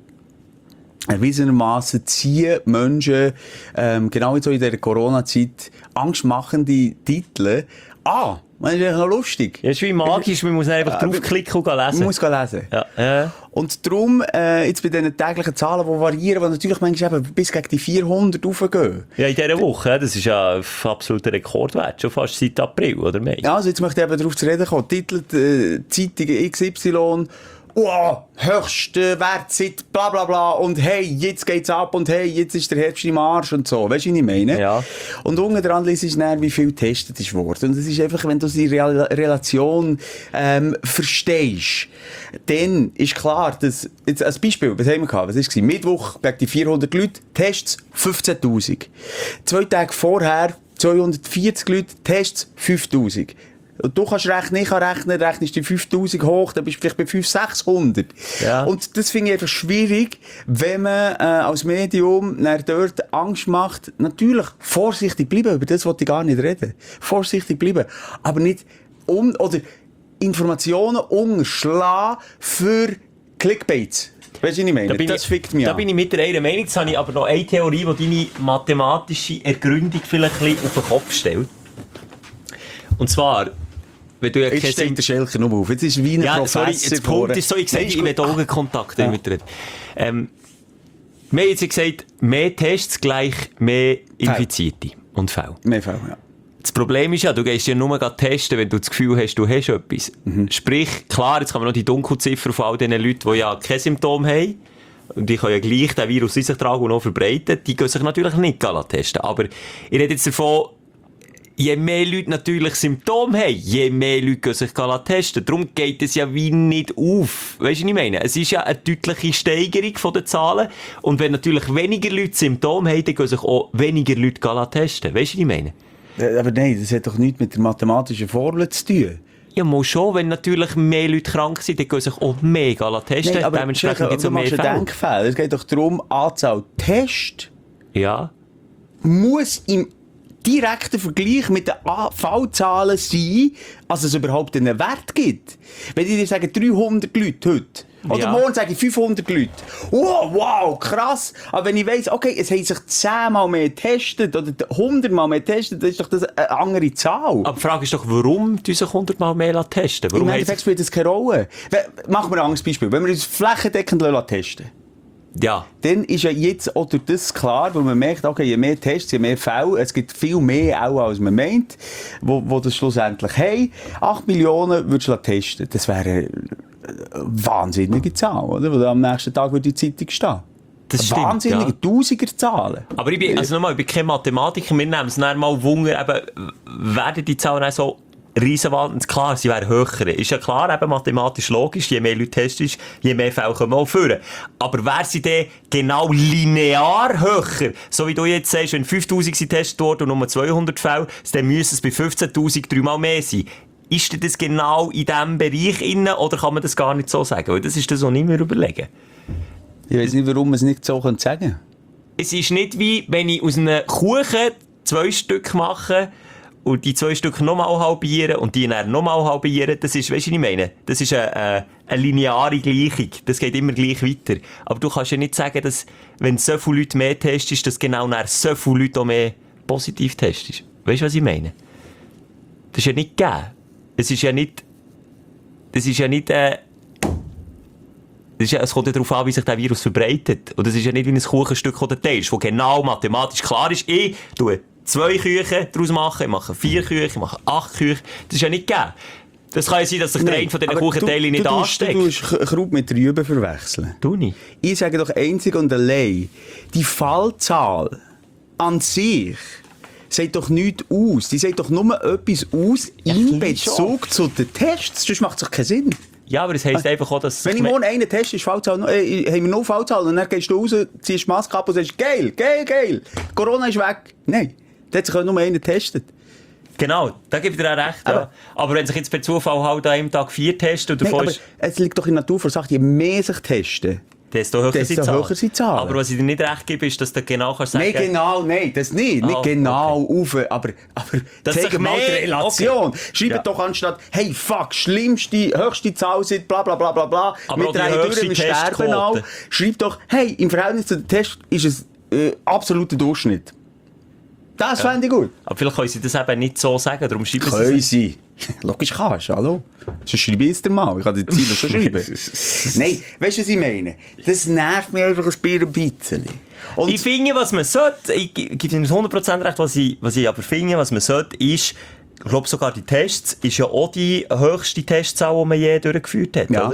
Erwiesenermassen ziehen Menschen, genau wie so in dieser Corona-Zeit, angstmachende Titel an. Das ist noch lustig. Ja, das ist wie magisch, man muss einfach draufklicken und lesen. Man muss lesen. Ja. Und darum, jetzt bei diesen täglichen Zahlen, die variieren, die natürlich manchmal eben bis gegen die 400 raufgehen. Ja, in dieser Woche, das ist ja ein absoluter Rekordwert, schon fast seit April, oder Mai? Ja, also jetzt möchte ich eben darauf zu reden kommen. Titelt Zeitung XY, höchster Wert seit bla bla bla und hey, jetzt geht's ab und hey, jetzt ist der Herbst im Arsch und so. Weißt du, was ich meine? Ja. Und unten dran liest ist dann, wie viel getestet ist worden. Und es ist einfach, wenn du die Relation verstehst, dann ist klar, dass, jetzt als Beispiel, was haben wir gehabt? Was war es? Mittwoch gegen die 400 Leute, Tests 15.000. 2 Tage vorher 240 Leute, Tests 5.000. Und du kannst rechnen, ich kann rechnen, rechnest du 5'000 hoch, dann bist du vielleicht bei 500-600. Ja. Und das finde ich einfach schwierig, wenn man als Medium dort Angst macht. Natürlich vorsichtig bleiben, über das wollte ich gar nicht reden. Vorsichtig bleiben, aber nicht oder Informationen unterschlagen für Clickbaits. Weißt du, was ich meine? Das fickt mich an. Da bin ich mit der einen Meinung. Jetzt habe ich aber noch eine Theorie, die deine mathematische Ergründung vielleicht ein bisschen auf den Kopf stellt. Und zwar, wenn du ja Jetzt steht der Schelker noch auf. Jetzt ist wie ein Professor. Sorry, der Punkt ist so, ich sage, ich will Augenkontakt mit dir. Wir haben jetzt gesagt, mehr Tests gleich mehr Infizierte und Fälle. Mehr Fälle, ja. Das Problem ist ja, du gehst ja nur testen, wenn du das Gefühl hast, du hast etwas. Sprich, klar, jetzt kann man noch die Dunkelziffer von all den Leuten, die ja keine Symptome haben, und die können ja gleich den Virus in sich tragen und auch verbreiten, die gehen sich natürlich nicht testen. Aber ich rede jetzt davon, je mehr Leute natürlich Symptome haben, je mehr Leute gehen sich testen. Darum geht es ja wie nicht auf. Weisst du, was ich meine? Es ist ja eine deutliche Steigerung von den Zahlen. Und wenn natürlich weniger Leute Symptome haben, dann gehen sich auch weniger Leute testen. Weisst du, was ich meine? Aber nein, das hat doch nichts mit der mathematischen Formel zu tun. Ja, mal schon, wenn natürlich mehr Leute krank sind, dann gehen sich auch mehr testen. Nein, aber dementsprechend gibt es auch mehr Fälle. Denkfehler. Es geht doch darum, Anzahl Tests ja. muss im direkten Vergleich mit den Fallzahlen sein, dass es überhaupt einen Wert gibt. Wenn ich dir sage 300 Leute heute, oder morgen sage ich 500 Leute. Wow, krass. Aber wenn ich weiss, okay, es haben sich 10-mal mehr getestet oder 100-mal mehr getestet, dann ist doch das eine andere Zahl. Aber die Frage ist doch, warum sich 100-mal mehr testen? Warum im Endeffekt spielt das keine Rolle. Machen wir ein anderes Beispiel. Wenn wir uns flächendeckend testen lassen, ja. dann ist ja jetzt auch durch das klar, weil man merkt, okay, je mehr Tests, je mehr Fälle, es gibt viel mehr auch, als man meint, wo das schlussendlich haben. 8 Millionen würdest du testen. Das wäre eine wahnsinnige Zahl, oder? Wo am nächsten Tag würde die Zeitung stehen. Das stimmt, wahnsinnige, ja. Tausiger-Zahlen. Aber ich bin kein Mathematiker, wir nehmen es dann mal Wunder, eben, werden die Zahlen auch so riesenwandend? Klar, sie wären höher. Ist ja klar, eben mathematisch logisch, je mehr Leute testest, je mehr Fälle kommen auch führen. Aber wäre sie dann genau linear höher? So wie du jetzt sagst, wenn 5000 sind getestet worden und nur 200 Fälle, dann müssen es bei 15.000 dreimal mehr sein. Ist das genau in diesem Bereich innen, oder kann man das gar nicht so sagen? Weil das ist das, was ich mir überlege. Ich weiss nicht, warum man es nicht so sagen könnte. Es ist nicht wie, wenn ich aus einem Kuchen 2 Stück mache und die 2 Stück nochmal halbieren und die dann nochmal halbieren. Das ist, weißt du, was ich meine? Das ist eine lineare Gleichung. Das geht immer gleich weiter. Aber du kannst ja nicht sagen, dass, wenn so viele Leute mehr testest, dass genau nach so viele Leute auch mehr positiv testest. Weißt du, was ich meine? Das ist ja nicht gegeben. Es kommt ja darauf an, wie sich der Virus verbreitet. Und es ist ja nicht wie ein Kuchenstück, das du teilst, wo genau mathematisch klar ist, ich tue 2 Küchen daraus machen, ich mache 4 Küchen, ich mache 8 Küchen. Das ist ja nicht gegeben. Das kann ja sein, dass sich der eine von diesen Kuchenteilen nicht ansteckt. Du tust Kraut mit Rüben verwechseln. Du nicht. Ich sage doch einzig und allein, die Fallzahl an sich sagt doch nichts aus. Die sagt doch nur etwas aus in Bezug zu den Tests. Sonst macht es doch keinen Sinn. Ja, aber es heisst einfach auch, dass... Wenn ich morgen einen teste, ist Fallzahl, haben wir noch Fallzahl und dann gehst du raus, ziehst die Maske ab und sagst, geil, Corona ist weg. Nein, da hat sich nur einer getestet. Genau, da gebe ich dir auch recht. Ja. Aber wenn sich jetzt per Zufall halt an einem Tag 4 testen und davon ist... Es liegt doch in der Natur der Sache, je mehr sich testen, desto höher sind die Zahlen. Aber was ich dir nicht recht gebe, ist, dass du genau kannst sagen... Nein, das nicht. Nicht genau okay. aber zeig mal die Relation. Okay. Schreibt doch anstatt, hey, fuck, höchste Zahl sind, bla bla bla bla bla. Wir drehen durch, wir sterben alle. Schreibt doch, hey, im Verhältnis zu den Tests ist es absoluter Durchschnitt. Das fände ich gut. Aber vielleicht können sie das eben nicht so sagen, darum schreiben sie Können sie. Logisch kannst du, hallo. Sonst schreibe ich es dir mal. Ich kann die Ziele schon schreiben. Nein, weißt du, was ich meine? Das nervt mich einfach ein bisschen. Und ich finde, was man sollte, ich gebe dir 100% recht, was ich aber finde, was man sollte, ist, ich glaube sogar die Tests, ist ja auch die höchste Testzahl, die man je durchgeführt hat, ja. Oder?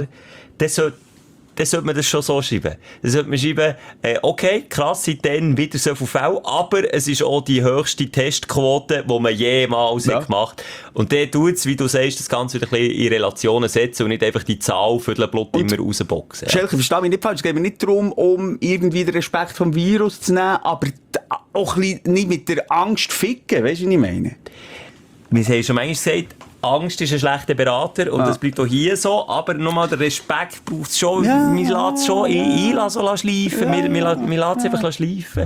Dann sollte man das schon so schreiben. Dann sollte man schreiben, okay, krass, seitdem wieder so viele Fälle, aber es ist auch die höchste Testquote, die man jemals gemacht hat. Und dann tut es, wie du sagst, das Ganze wieder ein bisschen in Relationen setzen und nicht einfach die Zahl für den Blut immer rausboxen. Ja. Schelke, verstehe mich nicht falsch, es geht mir nicht darum, um irgendwie den Respekt vom Virus zu nehmen, aber auch ein bisschen nicht mit der Angst ficken, weißt du, was ich meine? Wir haben schon manchmal gesagt, Angst ist ein schlechter Berater und das bleibt auch hier so, aber nochmal der Respekt braucht es schon, wir lassen es schon schleifen, wir lassen es einfach schleifen.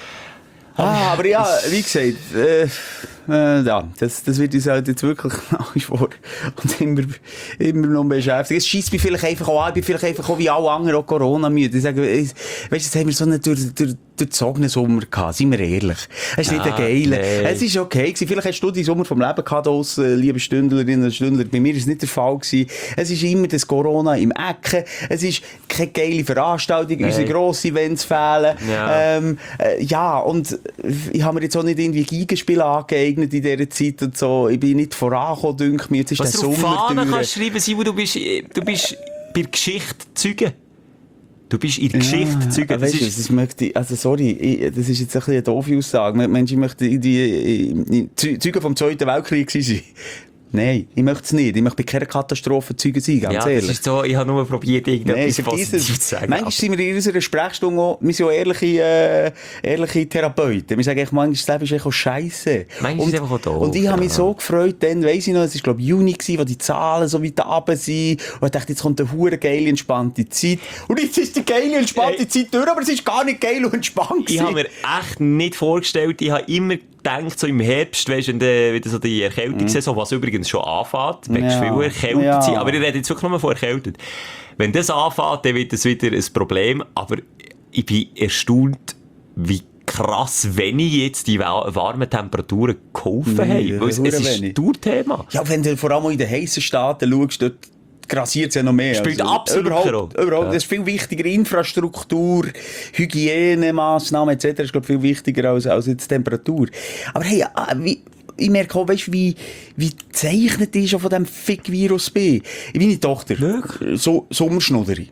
Aber ja, wie gesagt, das wird uns halt jetzt wirklich nach wie vor und immer noch beschäftigen. Es scheisst mich vielleicht einfach auch an, ich bin vielleicht einfach auch wie alle anderen auch Corona müde. Ich sage, weißt du, jetzt haben wir so eine durch durchzogenen Sommer gehabt, seien wir ehrlich. Es ist nicht ein geiler. Nee. Es ist okay gewesen. Vielleicht hast du den Sommer vom Leben gehabt, liebe Stündlerinnen und Stündler. Bei mir ist es nicht der Fall gewesen. Es ist immer das Corona im Ecken. Es ist keine geile Veranstaltung. Unsere grossen Events fehlen. Ja. Und ich habe mir jetzt auch nicht irgendwie Gigenspiele angeeignet in dieser Zeit und so. Ich bin nicht vorangekommen, denke ich mir. Jetzt ist Was der du auf Sommer Fahnen durch. kannst schreiben, Simon, du bist bei der Geschichte Zeuge. Du bist in der Geschichte Zeuge. Weißt du, das möchte ich, also sorry, das ist jetzt ein bisschen eine doofe Aussage. Mensch, ich möchte die Zeuge vom Zweiten Weltkrieg sein. Nein, ich möchte es nicht. Ich möchte bei keiner Katastrophe Zeuge sein, ganz ehrlich. Das ist so, ich habe nur probiert, irgendetwas Positives zu sagen. Manchmal sind wir in unserer Sprechstunde auch, wir sind auch ehrliche Therapeuten. Wir sagen echt, manchmal, das Leben ist echt auch scheisse. Manchmal ist es einfach auch doof. Und ich habe mich so gefreut, dann weiss ich noch, es war glaube ich Juni gewesen, wo die Zahlen so weit runter sind. Und ich dachte, jetzt kommt eine hure geile, entspannte Zeit. Und jetzt ist die geile, entspannte Zeit durch, aber es ist gar nicht geil und entspannt Ich habe mir echt nicht vorgestellt, ich habe immer gedacht, so im Herbst, weißt du, wenn wieder so die Erkältungssaison, was übrigens schon anfängt, möchtest du viel erkältet sein, aber ich rede jetzt wirklich nur von erkältet. Wenn das anfängt, dann wird das wieder ein Problem, aber ich bin erstaunt, wie krass wenig jetzt die warmen Temperaturen geholfen haben, weil es ist ein Tourthema. Ja, wenn du vor allem in den heissen Staaten schaust, dort grassiert es ja noch mehr. Spielt absolut keine Rolle. Überhaupt. Ja. Das ist viel wichtiger. Infrastruktur, Hygienemaßnahmen etc. ist, glaube ich, viel wichtiger als jetzt Temperatur. Aber hey, ich merke auch, weißt, wie gezeichnet ich schon von diesem Fick-Virus bin. Meine Tochter, Sommerschnudderi.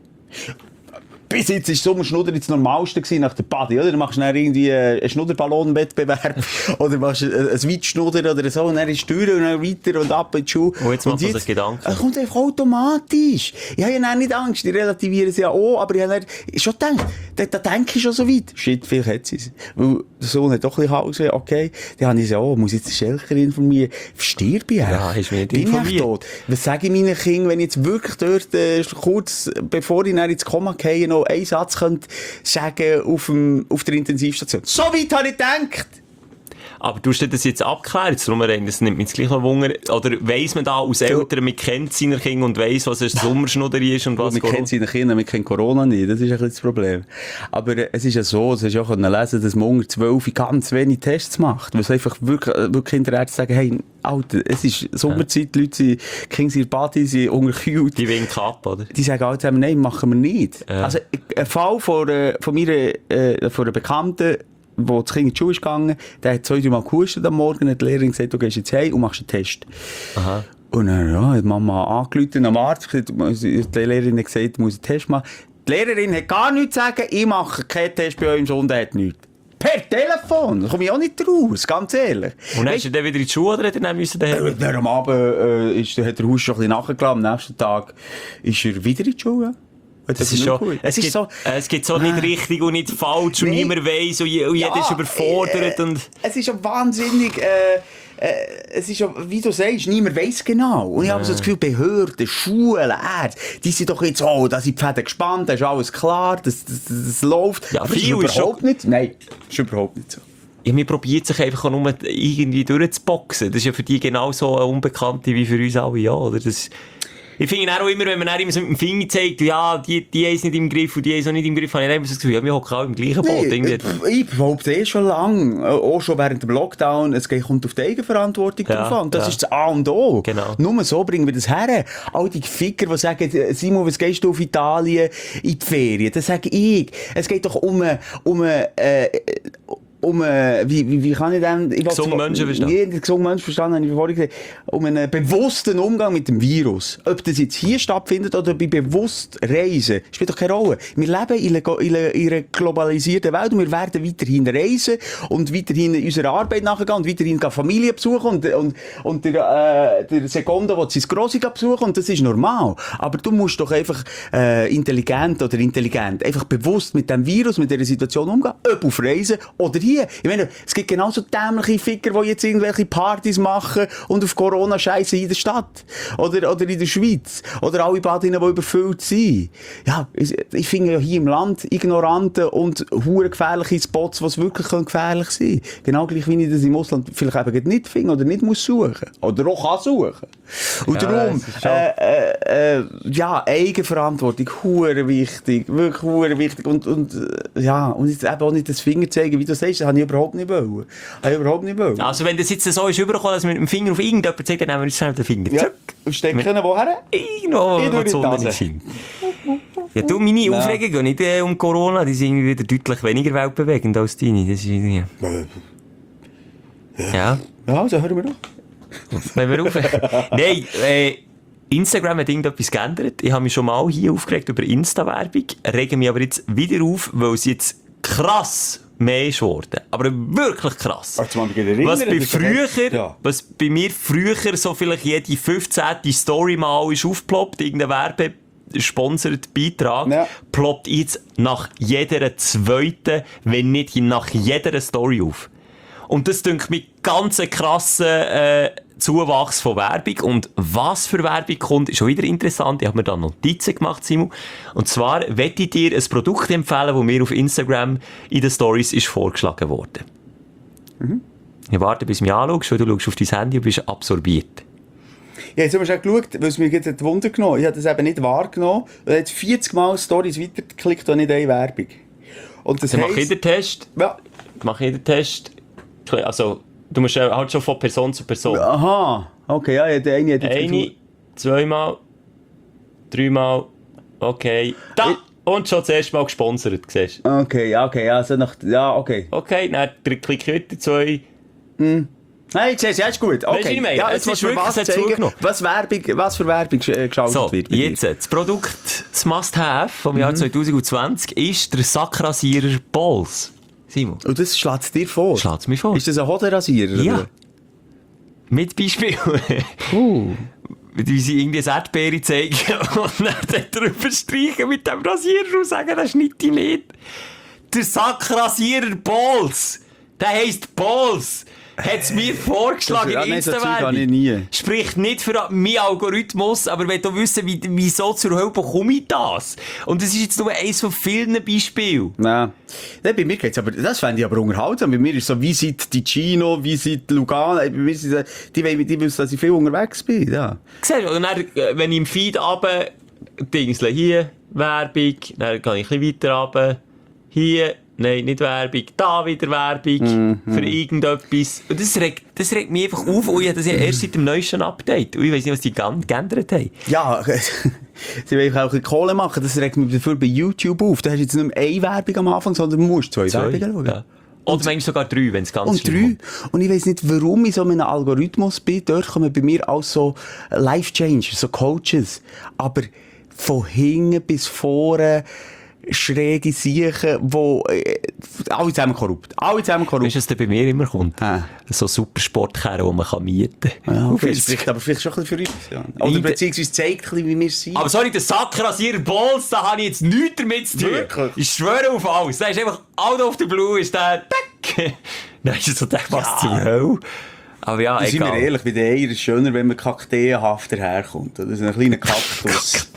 Bis jetzt war Sommerschnudder das Normalste gewesen nach der Party, oder? Du machst dann irgendwie einen Schnudderballon-Wettbewerb oder machst ein Weitschnudder oder so und dann ist es durch und dann weiter und ab in die Schuhe. Und jetzt macht man sich Gedanken. Es kommt einfach automatisch. Ich habe ja dann nicht Angst, die relativieren es ja auch, aber ich habe dann schon gedacht, da denke ich schon so weit. Shit, vielleicht hat sie es. Weil der Sohn hat doch ein bisschen Hause, okay. Dann habe ich gesagt, oh, muss jetzt die Schelkerin von mir verstirb ich? Ja, hast du mich nicht informiert. Tot? Was sage ich meinen Kindern, wenn ich jetzt wirklich dort kurz bevor ich dann ins Koma gehe, noch einen Satz könnte sagen auf der Intensivstation. So weit habe ich gedacht! Aber du hast das jetzt abgeklärt, darum das nimmt mich jetzt gleich noch Wunder. Oder weiss man da als Eltern, man kennt seine Kinder und weiss, was ein Sommerschnudderi ist und was Man kennt seine Kinder, man kennt Corona nicht, das ist ein bisschen das Problem. Aber es ist ja so, das hast du auch lesen, dass man unter 12 ganz wenig Tests macht, weil es einfach wirklich Kinderärzte sagen, hey, Alter, es ist Sommerzeit, die Leute sind, Kinder sind Party, sind unterkühlt. Die winken ab, oder? Die sagen alle zusammen, nein, machen wir nicht. Ja. Also, ein Fall von einer Bekannten, wo das Kind in die Schule ist gegangen, der hat 2-3 Mal gehustet am Morgen, hat die Lehrerin gesagt, du gehst jetzt heim und machst einen Test. Aha. Und dann, hat die Mama angerufen am Arzt, die Lehrerin hat gesagt, du musst einen Test machen. Die Lehrerin hat gar nichts zu sagen, ich mache keinen Test bei eurem Sohn, der hat nichts. Per Telefon, da komme ich auch nicht raus, ganz ehrlich. Und dann ist er dann wieder in die Schule oder hat er dann müssen daheim? Dann am Abend hat der Haus schon ein bisschen nachgelassen, am nächsten Tag ist er wieder in die Schule. Das ist schon, es gibt so nicht richtig und nicht falsch und niemand weiss und jeder ist überfordert. Es ist ja wahnsinnig, es ist ja, wie du sagst, niemand weiss genau. Und ich habe so das Gefühl, Behörden, Schulen, Ärzte, die sind doch jetzt, da sind die Fäden gespannt, da ist alles klar, das läuft. Ja, aber das ist viel ist überhaupt nicht, nein, das ist überhaupt nicht so. Ja, man probiert sich einfach nur irgendwie durchzuboxen. Das ist ja für die genauso eine Unbekannte wie für uns alle, ja, oder? Ich finde auch immer, wenn man dann immer so mit dem Finger zeigt, ja, die haben es nicht im Griff und die haben es auch nicht im Griff, habe ich dann immer so das Gefühl, ja, wir hocken auch im gleichen Boot. Ich behaupte schon lange, auch schon während dem Lockdown, es kommt auf die Eigenverantwortung drauf an. Das ist das A und O. Genau. Nur so bringen wir das her. All die Ficker, die sagen, Simon, was gehst du auf Italien in die Ferien? Das sage ich. Es geht doch wie kann ich denn... Gesunden Menschenverstand. Gesunden Menschenverstand, habe ich vorhin gesagt. Um einen bewussten Umgang mit dem Virus. Ob das jetzt hier stattfindet oder bei bewusst Reisen, spielt doch keine Rolle. Wir leben in einer globalisierten Welt und wir werden weiterhin reisen und weiterhin unserer Arbeit nachgehen und weiterhin Familie besuchen und der Sekunde, wo sie das Grosse besuchen und das ist normal. Aber du musst doch einfach intelligent einfach bewusst mit dem Virus, mit dieser Situation umgehen, ob auf Reisen oder hier. Ich meine, es gibt genauso dämliche Ficker, die jetzt irgendwelche Partys machen und auf Corona scheissen in der Stadt. Oder in der Schweiz. Oder alle Badinnen, die überfüllt sind. Ja, ich finde ja hier im Land ignorante und hure gefährliche Spots, die wirklich gefährlich sein können. Genau gleich wie ich das im Ausland vielleicht eben nicht finde oder nicht muss suchen. Oder auch kann suchen. Und darum, ja, Eigenverantwortung, hure wichtig. Wirklich hure wichtig. Und jetzt eben auch nicht das Finger zeigen, wie du sagst, das habe ich überhaupt nicht wollen. Also wenn das jetzt so ist übergekommen, dass man mit dem Finger auf irgendjemanden zeigt, dann nehmen wir uns schnell den Finger zurück. Ja, stecken woher? Irgendwo, wo die Sonne nicht scheint. Ja, du, meine Aufregung geht nicht um Corona, die sind irgendwie wieder deutlich weniger weltbewegend als deine. Das ist irgendwie... Ja. Ja, also hören wir doch. Wenn wir Nein, Instagram hat irgendetwas geändert. Ich habe mich schon mal hier aufgeregt über Insta-Werbung, rege mich aber jetzt wieder auf, weil es jetzt krass mehr ist geworden. Aber wirklich krass. Was bei mir früher so vielleicht jede 15. Story mal ist aufgeploppt, irgendein werbesponsert Beitrag, ploppt jetzt nach jeder zweiten, wenn nicht nach jeder Story auf. Und das dünkt mich ganz krassen Zuwachs von Werbung. Und was für Werbung kommt, ist schon wieder interessant. Ich habe mir da Notizen gemacht, Simon. Und zwar möchte ich dir ein Produkt empfehlen, das mir auf Instagram in den Stories ist vorgeschlagen wurde. Ich warte, bis du mich anschaust, weil du schaust auf dein Handy und bist absorbiert. Ja, jetzt haben wir schon geschaut, weil es mir jetzt Wunder genommen. Ich habe das eben nicht wahrgenommen. Ich habe jetzt 40 Mal Stories weitergeklickt und nicht eine Werbung. Und das dann mache ich den Test. Ja. Also, du musst halt schon von Person zu Person. Aha, okay, ja, der eine hat jetzt... Eine, zweimal, dreimal, okay. Da! Und schon das erste Mal gesponsert, siehst du. Okay, also okay. Okay, dann klick weiter, 2. Nein, ich sehe es, ja, ist gut. Okay. Weißt du, was ja, jetzt musst du mir was zeigen, was für Werbung geschaltet wird. Jetzt, das Produkt, das Must-Have vom Jahr 2020 ist der Sackrasierer Balls. Simon. Und das schlägt es dir vor? Schlägt es mir vor. Ist das ein Hodenrasierer? Ja. Oder? Mit Beispiel. Wie sie irgendwie eine Erdbeere zeigen und dann drüber streichen mit dem Rasierer und sagen, das schneide ich nicht. Der Sackrasierer Balls. Der heisst Balls. Hat es mir vorgeschlagen in Insta-Werbung. Spricht nicht für meinen Algorithmus, aber wenn du wissen, wieso zur Hölle bekomme ich das? Und das ist jetzt nur eines von vielen Beispielen. Nein, bei mir geht's aber, das fände ich aber unterhaltsam. Bei mir ist so, wie seit Ticino, wie seit Lugano, bei mir sind die wissen, dass ich viel unterwegs bin, ja. Siehst du, und dann, wenn ich im Feed runter, Dingsle hier, Werbung, dann gehe ich ein bisschen weiter runter, hier, nein, nicht Werbung, da wieder Werbung für irgendetwas. Und das regt mich einfach auf, und ich habe das ja erst seit dem neuesten Update. Und ich weiss nicht, was die geändert haben. Ja, sie wollen auch ein bisschen Kohle machen, das regt mich dafür bei YouTube auf. Da hast du jetzt nicht mehr eine Werbung am Anfang, sondern du musst zwei Werbungen schauen. Ja. Oder manchmal sogar 3, wenn es ganz schlimm kommt. Und ich weiss nicht, warum ich so in einem Algorithmus bin. Dort kommen bei mir auch so Life-Changer, so Coaches. Aber von hinten bis vorne schräge Siechen, wo alle zusammen korrupt. Weißt du, was bei mir immer kommt? So Supersportkerren, die man mieten kann. Ja, okay. Das spricht aber vielleicht schon ein bisschen für uns. Ja. Oder beziehungsweise zeigt ein bisschen, wie wir sind. Aber sorry, der Sackrasierer Balls, da habe ich jetzt nichts damit zu tun. Wirklich? Ich schwöre auf alles. Da ist einfach out of the blue, ist der tack. Dann ist es so, was zur Hölle. Aber ja, egal. Sind wir ehrlich, bei den Eiern ist es schöner, wenn man kakteenhaft daherkommt. Das ist ein kleiner Kaktus.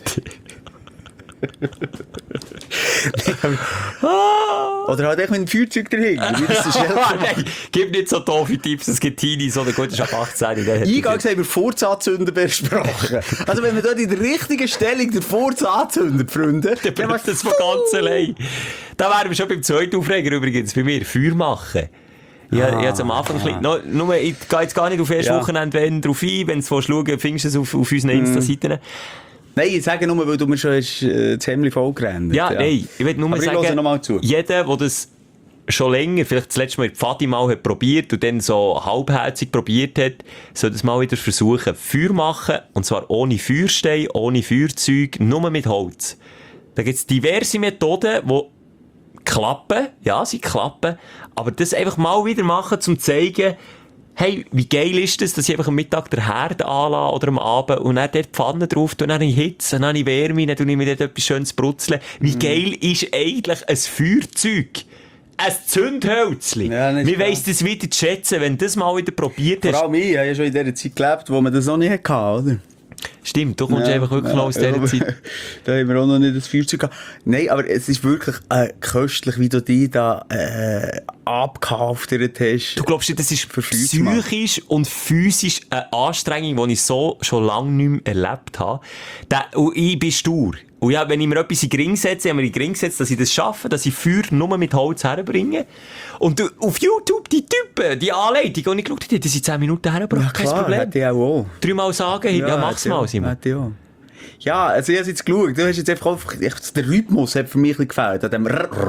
Oder halt echt mit dem Feuerzeug dahinter. Nein, gib nicht so doofe Tipps, es gibt Teenies, oder gut, das ist ab 18. Eingangs haben wir Furzanzünder besprochen. Also wenn man dort in der richtigen Stellung den Furz anzündet, Freunde, dann machst du das von ganz allein. Da wären wir schon beim zweiten Aufreger übrigens, bei mir, Feuer machen. Ja, jetzt am Anfang ich gehe jetzt gar nicht auf erste Wochenende drauf ein, wenn du es schauen, findest du es auf unseren Insta-Seiten. Nein, ich sage nur, weil du mir schon das Hemd vollgerannt. Ja, nein, ich will nur sagen, noch mal zu. Jeder, der das schon länger, vielleicht das letzte Mal in Pfadi mal hat probiert und dann so halbherzig probiert hat, soll das mal wieder versuchen. Feuer machen, und zwar ohne Feuerstein, ohne Feuerzeug, nur mit Holz. Da gibt es diverse Methoden, die klappen, ja, sie klappen, aber das einfach mal wieder machen, um zu zeigen, hey, wie geil ist das, dass ich einfach am Mittag den Herd anlasse oder am Abend und dann dort die Pfanne drauf tue, dann habe ich Hitze, dann habe ich Wärme, dann tue ich mir dort etwas Schönes brutzeln. Wie geil ist eigentlich ein Feuerzeug? ein Zündhölzchen. Ja, nicht Wir klar. weiss das wieder zu schätzen, wenn du das mal wieder probiert hast. Vor allem ich habe ja schon in dieser Zeit gelebt, wo man das noch nicht hatte, oder? Stimmt, du kommst einfach wirklich noch aus dieser Zeit. Da haben wir auch noch nicht das Feuerzeug gehabt. Nein, aber es ist wirklich köstlich, wie du dich da abgehaftert hast. Du glaubst nicht, das ist Verführt zu machen. psychisch und physisch eine Anstrengung, die ich so schon lange nicht mehr erlebt habe. Und ich bin stur. Und ja, wenn ich mir etwas in den Ring setze, habe ich mir in den Ring gesetzt, dass ich das schaffe, dass ich Feuer nur mit Holz herbringe. Und auf YouTube, die Typen, die Anleitung, die ich geschaut habe, die sind 10 Minuten hergebracht, kein Problem. Hätte ich auch. 3-mal sagen, ja mach's mal, Simon. Hätte ich auch. Ja, also ich habe jetzt geschaut, du hast jetzt einfach der Rhythmus hat für mich ein bisschen gefällt. An dem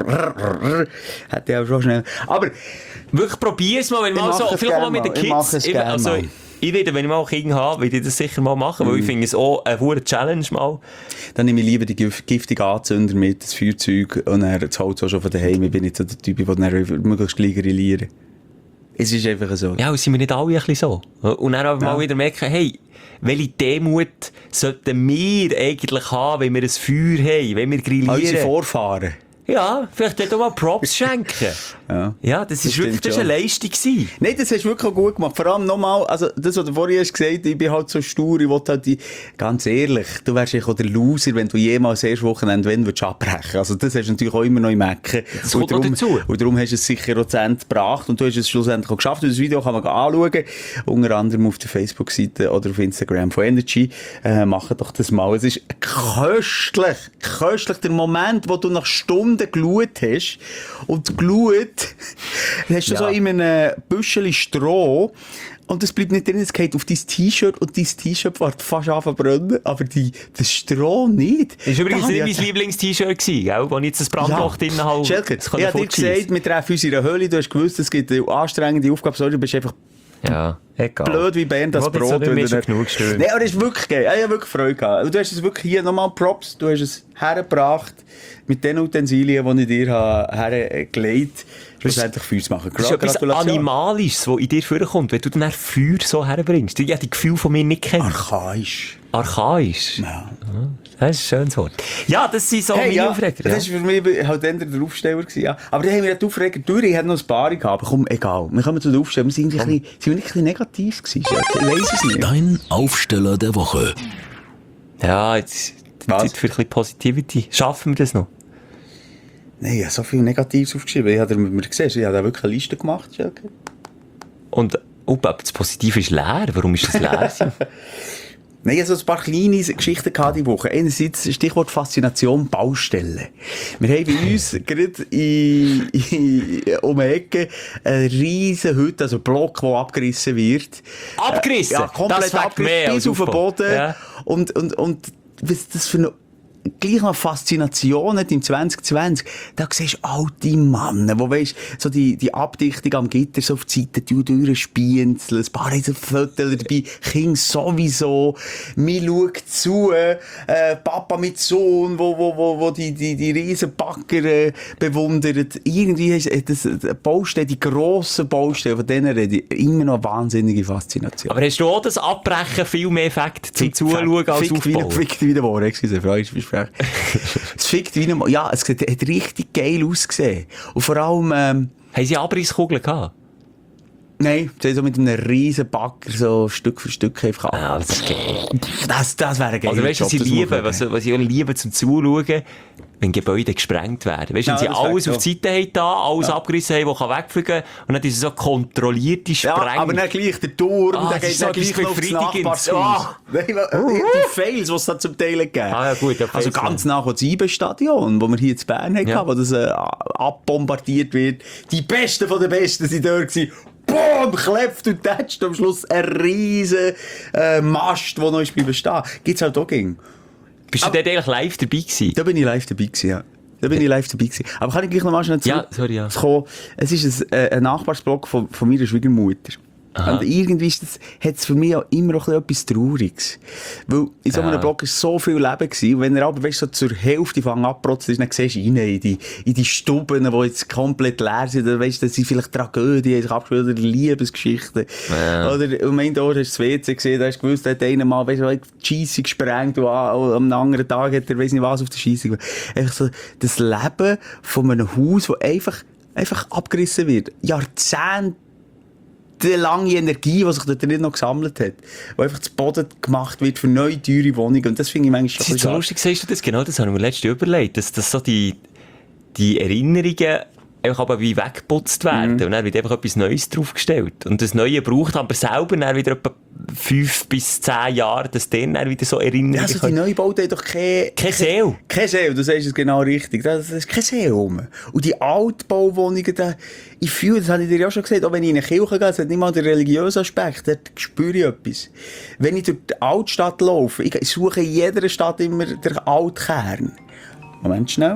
hätte ich auch schon schnell. Aber Wirklich, probier's mal, wenn Ich mal so, mache es vielleicht auch mal gerne mit den mal. Ich mache Kids. es gerne Also, mal. ich werde, wenn ich mal Kinder habe, werde ich das sicher mal machen, weil ich finde es auch eine hohe Challenge mal. dann nehme ich lieber die giftigen Anzünder mit, das Feuerzeug, und dann das Holz auch schon von daheim. Ich bin nicht so der Typ, der dann möglichst gleich grillieren. Es ist einfach so. Ja, und sind wir nicht alle ein bisschen so? Und dann aber mal wieder merken, hey, welche Demut sollten wir eigentlich haben, wenn wir ein Feuer haben, wenn wir Unsere grillieren? Vorfahren. Ja, vielleicht dort auch mal Props schenken. Ja, das ist wirklich, stimmt das ist eine Leistung gewesen. Nein, das hast du wirklich auch gut gemacht. Vor allem nochmal, also das, was du vorhin hast gesagt, ich bin halt so stur, ich wollte halt ganz ehrlich, du wärst eigentlich auch der Loser, wenn du jemals das erste Wochenende würdest abbrechen. Also das hast du natürlich auch immer noch im Ecken. Das kommt noch dazu. Und darum hast du es sicher auch zu Ende gebracht und du hast es schlussendlich auch geschafft. Und das Video kann man anschauen, unter anderem auf der Facebook-Seite oder auf Instagram von Energy. Mach doch das mal. Es ist köstlich der Moment, wo du nach Stunden geschaut hast und die Glut hast du so in einem Büschel Stroh und es bleibt nicht drin, es geht auf dein T-Shirt und dein T-Shirt wird fast angebrennen, aber das Stroh nicht. Das war übrigens Da nicht habe mein Lieblings-T-Shirt gewesen, gell? Wo ich jetzt das Brandloch drin habe. Schelke, das ich kann habe dir fortschießen. gesagt, wir treffen uns in einer Höhle, du hast gewusst, es gibt eine anstrengende Aufgabe, sorry, du bist einfach Ja, egal. blöd wie Bern das Ich will jetzt Brot. auch nicht mehr wenn du schon genug stören. Nein, aber das ist wirklich geil. Ich habe wirklich Freude gehabt. Und du hast es wirklich hier nochmal Props. Du hast es hergebracht mit den Utensilien, die ich dir hergelegt habe, schlussendlich Feuer zu machen. Das ist etwas Animalisches, das in dir vorkommt, wenn du dann Feuer so herbringst. Ich habe die Gefühle von mir nicht kennen. Archaisch. Archaisch. Ja. Das ist ein schönes Wort. Ja, das sind so Hey, meine ja, Aufreger. das war für mich halt eher der Aufsteller gewesen, ja. Aber dann haben wir den Aufreger durch, ich hatte noch ein paar gehabt, aber komm, egal. Wir kommen zu den Aufstellern, wir sind irgendwie sind wir nicht ein bisschen negativ gewesen, Schelke? Ich weiss es nicht. Dein Aufsteller der Woche. Ja, jetzt Was? Zeit für ein bisschen Positivity. Schaffen wir das noch? Nein, ich habe so viel Negatives aufgeschrieben. Ich habe mir gesehen, ich habe da wirklich eine Liste gemacht, Schelke. Und aber das Positive ist leer. Warum ist das leer? Nein, ich hatte so ein paar kleine Geschichten gehabt die Woche. Einerseits Stichwort Faszination Baustellen. Wir haben bei uns gerade um die Ecke eine riesen Hütte, also ein Block, der abgerissen wird. Abgerissen? Ja, komplett Das fängt mehr abgerissen, bis als auf den aufgebaut. Boden. Ja. Und was das für eine gleich noch Faszination hat im 2020, da siehst du alte Männer, wo weisst, so die Abdichtung am Gitter so auf die Seite durchspienzeln, ein paar haben so Fotos dabei, Kinder sowieso, mir schaut zu, Papa mit Sohn, wo die riesen Bagger bewundert. Irgendwie ist das Baustelle, die grossen Baustellen, von denen rede ich, immer noch wahnsinnige Faszination. Aber hast du auch das Abbrechen viel mehr Effekt zum Zuschauen als Aufbauen? Fickt wie der Wohr, excuse, Frage. Es fickt wie ein, ja, es hat richtig geil ausgesehen. Und vor allem, Haben sie Abrisskugeln gehabt? nein, sie haben so mit einem riesen Bagger so Stück für Stück einfach Ah, das ist geil. Das wäre ein geiler Also weißt du, was Job, ich das liebe, muss was ich auch liebe zum Zuschauen, wenn Gebäude gesprengt werden. Weißt du, wenn Ja, sie das alles wär auf die Seite haben, da, alles abgerissen haben, was wegfliegen kann, und dann ist so kontrollierte Ja, Spreng. aber dann gleich der Turm, Ah, der das geht ist so dann gleich etwas noch aufs Befriedigendes. Nachbarshaus. Ah. Nein, die Fails, die es da zum Teil gegeben hat. Ah, ja, gut, ja, Also Fails, ganz nach dem IBE-Stadion, wo wir hier in Bern hatten, Ja. wo das abbombardiert wird. Die Besten von den Besten sind dort gewesen. Boom, klepft und tätscht am Schluss ein riesen Mast, der noch ist bleiben stehen. Gibt's halt auch gegen. Bist du dort eigentlich live dabei gewesen? Da bin ich live dabei gewesen, ja. Aber kann ich gleich noch mal schnell Ja, sorry, ja. kommen? Es ist ein Nachbarsblock von meiner Schwiegermutter. Aha. Und irgendwie hat es für mich auch immer noch etwas Trauriges. Weil in so einem Block war so viel Leben gewesen. Und wenn er aber, weißt, so zur Hälfte abgeprotzt ist, dann siehst du rein in die Stuben, die jetzt komplett leer sind. Dann weisst du, das sind vielleicht Tragödien, sich abgespielt oder Liebesgeschichten. Ja. Oder um einen Ort hast du das WC gesehen, da hast du gewusst, da hat einer mal, weißt du, die Scheisse gesprengt und am anderen Tag hat er, weiss nicht was, auf der Scheisse gemacht. Einfach so das Leben von einem Haus, das einfach einfach abgerissen wird. Jahrzehntelange Energie, die sich dort nicht noch gesammelt hat. Die einfach zu Boden gemacht wird für neue, teure Wohnungen. Und das finde ich manchmal schon so lustig, sagst du das? Genau, das habe ich mir letztens überlegt, dass so die Erinnerungen einfach aber wie weggeputzt werden. Und dann wird einfach etwas Neues draufgestellt. Und das Neue braucht aber selber dann wieder etwa 5 bis 10 Jahre, dass dann wieder so Erinnerungen... Ja, also die Neubauten haben doch keine Seele. Keine Seele, du sagst es genau richtig. Das ist keine Seele rum. Und die Altbauwohnungen, ich fühle, das habe ich dir ja schon gesagt, auch wenn ich in eine Kirche gehe, es hat nicht mal den religiösen Aspekt, da spüre ich etwas. Wenn ich durch die Altstadt laufe, ich suche in jeder Stadt immer den Altkern. Moment, schnell.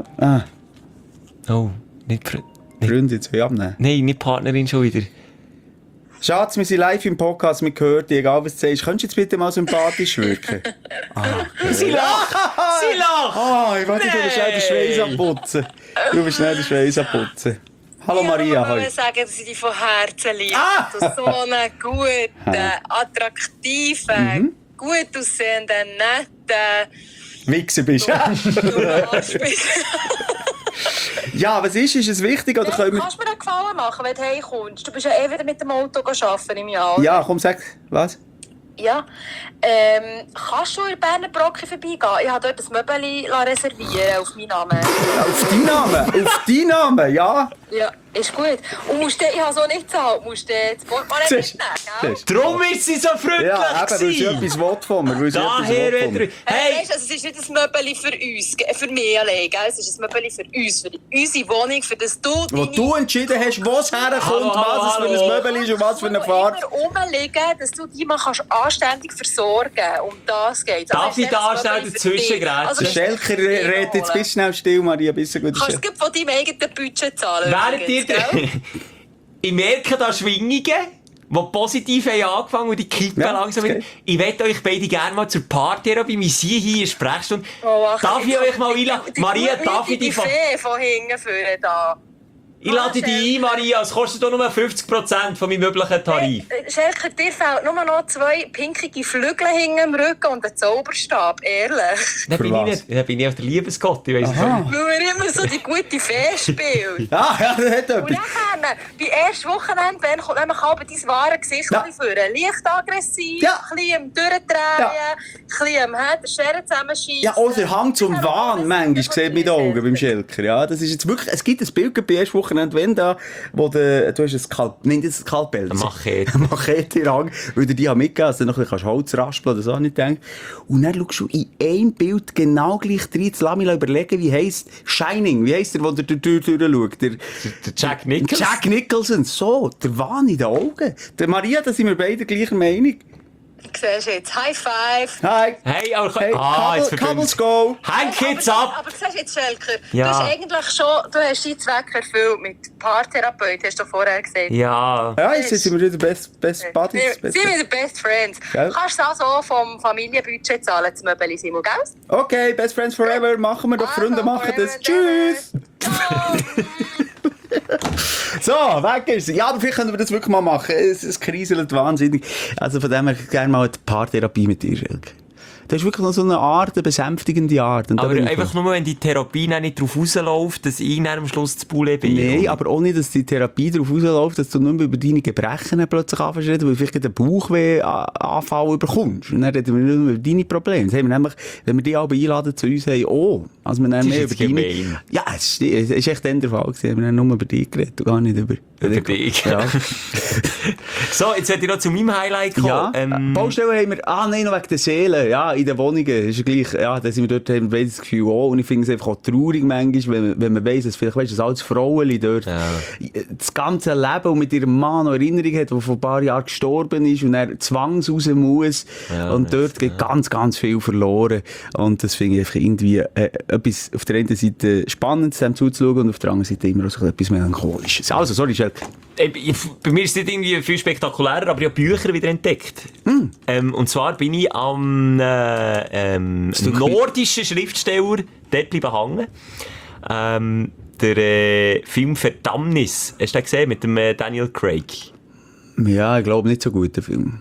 Oh, nicht... Freunde, jetzt will ich abnehmen. Nein, nicht Partnerin schon wieder. Schatz, wir sind live im Podcast, wir hören dich, egal was du sagst. Könntest du jetzt bitte mal sympathisch wirken? Sie lacht! Sie lacht! Ich wollte dir schnell den Schweiß abputzen. Du bist schnell den Schweiß abputzen. Hallo Maria, Ich hoi. wollte sagen, dass ich dich von Herzen liebe. Du so einen guten, attraktiven, gut aussehenden, netten... Wichser bist. Du Arsch bist. Ja, was ist es wichtig? Oder können wir... Kannst du mir einen Gefallen machen, wenn du heimkommst? Du bist ja eh wieder mit dem Auto arbeiten im Jahr. Ja, komm, sag, was? Ja. Kannst du in Berner Brocke vorbeigehen? Ich habe dort ein Möbel reservieren auf meinen Namen. Auf deinen Namen? Auf deinen Namen, ja? Ja, ist gut. Und ich habe so nicht gezahlt, musst du das Portemonnaie Siehst- mitnehmen, gell? Darum ist sie so freundlich Ja, eben, weil sie gewesen. etwas will von mir. Weil sie etwas Daher will von mir. wieder... Hey! Weißt, also es ist nicht ein Möbel für uns, für mich allein, gell? Es ist ein Möbel für uns, für unsere Wohnung, für das du... Wo du entschieden hast, wo es herkommt, was es für ein Möbel ist und was für eine Farbe. immer rumliegen, dass du die mal kannst anständig versorgen. Um das geht. Darf ich da schnell dazwischen grätschen? Der Schelker redet jetzt bis schnell still, Maria, bis gut. Kannst du von deinem eigenen Budget zahlen? Während ihr... übrigens, gell? Ich merke da Schwingungen, die positiv haben angefangen und die kippen Ja, langsam wieder. okay. Ich möchte euch beide gerne mal zur Paartherapie, wir sind hier in Sprechstunde. Oh, ach, Darf ich euch mal einladen? die Maria, darf ich die dich... Fee von hinten führen da? Ich lade dich ein, Maria. Es kostet doch nur 50% von meinem möglichen Tarif. Schelker, dir fehlt nur noch 2 pinkige Flügel hinten im Rücken und ein Zauberstab, ehrlich. Dann bin, was? ich nicht, dann bin ich auf der Liebesgott. Ich weiss nicht. Weil er immer so die gute Fee spielt. Ja, das hat Und etwas. dann, bei ersten Wochenende, wenn kommt nämlich aber dein wahre Gesicht Ja. führen. Leicht aggressiv, Ja. ein bisschen am Durchdrehen, ein bisschen am den Scheren zusammenschießen. Ja, oder Hang zum Wahn, manchmal, sieht mit den Augen beim Schelker. Ja, das ist jetzt wirklich, es gibt ein Bild bei ersten Wochenende, wenn da, wo du hast ein Skalpell. Eine Machete. Machete in Hang, weil du die haben mitgegeben, dass du noch ein bisschen Holz raspeln oder so, nicht denkt. Und dann schaust du in einem Bild genau gleich rein, jetzt lass mich überlegen, wie heisst Shining, wie heisst der, der durch die Tür schaut? Der Jack Nicholson. Jack Nicholson, so, der Wahn in den Augen. Der Maria, da sind wir beide gleicher Meinung. Siehst du jetzt, High Five. Hi. Hey, aber... Hey, jetzt Couples go. Hang jetzt ab! Aber siehst du jetzt, Schelker, Ja. du hast eigentlich schon, du hast deinen Zweck erfüllt mit Paartherapeut, hast du vorher gesagt. Ja. Ja, jetzt sind wir wieder Best Buddies. Wir sind wieder Best Friends. Gell? Du kannst also vom Familienbudget zahlen, das Möbel, Simon, gell? Okay, Best Friends Forever, machen wir doch, Freunde machen das. Tschüss! So, weg ist sie. Ja, aber vielleicht können wir das wirklich mal machen. Es kriselt wahnsinnig. Also von dem her gerne mal eine Paartherapie mit dir, Schelke. Das ist wirklich noch so eine Art, eine besänftigende Art. Und da Aber bin ich einfach nur, wenn die Therapie dann nicht drauf rausläuft, dass ich dann am Schluss das Bulle bin. Nein, aber auch nicht, dass die Therapie darauf rausläuft, dass du nicht mehr über deine Gebrechen plötzlich anfängst zu reden, weil du vielleicht einen Bauchweh-Anfall bekommst. Und dann reden wir nicht mehr über deine Probleme. Das haben wir nämlich, wenn wir die alle einladen zu uns, haben auch. Also wir dann Das ist mehr jetzt über deine... gemein. Ja, es ist echt dann der Fall gewesen. Wir haben nur über dich geredet und gar nicht über dich. Ja. So, jetzt werde ich noch zu meinem Highlight kommen. Ja, Baustellen haben wir, nein, noch wegen der Seelen, ja, in den Wohnungen, ist ja gleich, ja, da sind wir dort, haben wir das Gefühl auch, und ich finde es einfach auch traurig manchmal, wenn man weiss, dass vielleicht, weisst du, dass alles Frauenli dort, das ganze Leben und mit ihrem Mann noch Erinnerung hat, der vor ein paar Jahren gestorben ist, und er zwangs raus muss, und dort geht ganz, ganz viel verloren, und das finde ich einfach irgendwie, etwas auf der einen Seite Spannendes, dem zuzuschauen, und auf der anderen Seite immer auch so etwas Melancholisches. Also, sorry, Schelke. Bei mir ist es nicht irgendwie viel spektakulärer, aber ich habe Bücher wieder entdeckt. Und zwar bin ich am nordischen Schriftsteller dort bleiben hängen. Der Film Verdammnis, hast du den gesehen mit dem Daniel Craig? Ja, ich glaube nicht so gut, der Film.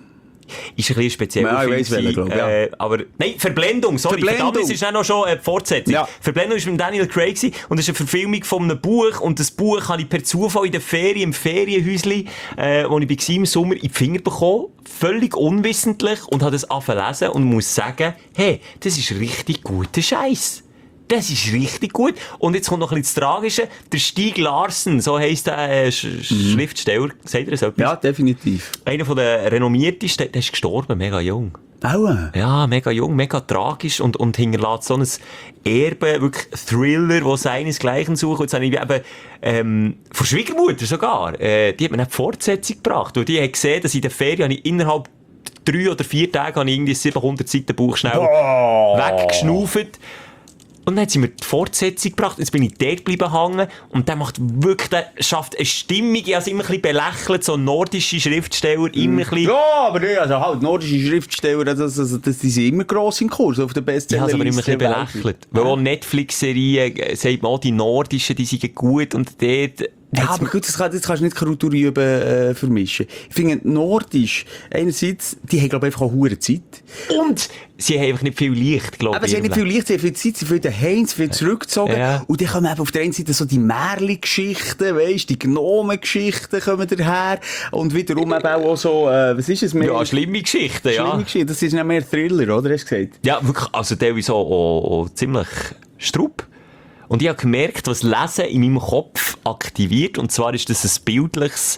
Ist ein bisschen speziell. Ja, ich weiss welchen, glaub, ja. Aber, nein, Verblendung, sorry. Verblendung. Das ist auch noch schon eine Fortsetzung. Ja. Verblendung war mit Daniel Craig und das ist eine Verfilmung von einem Buch und das Buch habe ich per Zufall in der Ferien, im Ferienhäuschen, wo ich war im Sommer, in die Finger bekommen. Völlig unwissentlich und habe das angefangen zu lesen und muss sagen, hey, das ist richtig guter Scheiß. Das ist richtig gut. Und jetzt kommt noch ein bisschen das Tragische. Der Stieg Larsson, so heisst der Schriftsteller. Sagt ihr das etwas? Ja, definitiv. Einer von den renommiertesten, der ist gestorben, mega jung. Aua. Ja, mega jung, mega tragisch und hinterlässt so ein Erbe, wirklich Thriller, der seinesgleichen sucht. Jetzt habe ich eben, von Schwiegermutter sogar, die hat mir eine Fortsetzung gebracht. Und die hat gesehen, dass in der Ferien ich innerhalb 3 oder 4 Tage habe ich irgendwie 700 Seiten Buch schnell weggeschnauft. Und dann hat sie mir die Fortsetzung gebracht, jetzt bin ich dort geblieben hängen und der macht wirklich, der schafft eine Stimmung, ich habe es immer ein bisschen belächelt, so nordische Schriftsteller, immer ein bisschen... Ja, aber ja, also halt, nordische Schriftsteller, das die sind immer gross im Kurs auf der Bestseller. Ich habe es aber immer ein bisschen belächelt, weil auch Netflix-Serien, sagt man auch, die nordischen, die sind gut und dort... Ja, aber gut, das kannst du nicht Kulturüben vermischen. Ich finde, Nordisch, einerseits, die haben, glaube ich, einfach auch hure Zeit. Und sie haben einfach nicht viel Licht, glaube ich. Aber sie haben nicht viel Licht, sie haben viel Zeit, sie haben viel daheim, sie haben viel zurückgezogen. Ja. Und dann kommen eben auf der einen Seite so die Märli-Geschichten, weisst, die Gnomen-Geschichten kommen daher. Und wiederum eben auch so, was ist es? Ja, schlimme Geschichten, ja. Schlimme Geschichten, das ist nicht mehr Thriller, oder? Hast du gesagt? Ja, wirklich, also teilweise auch ziemlich Strupp. Und ich habe gemerkt, was Lesen in meinem Kopf aktiviert. Und zwar ist das ein bildliches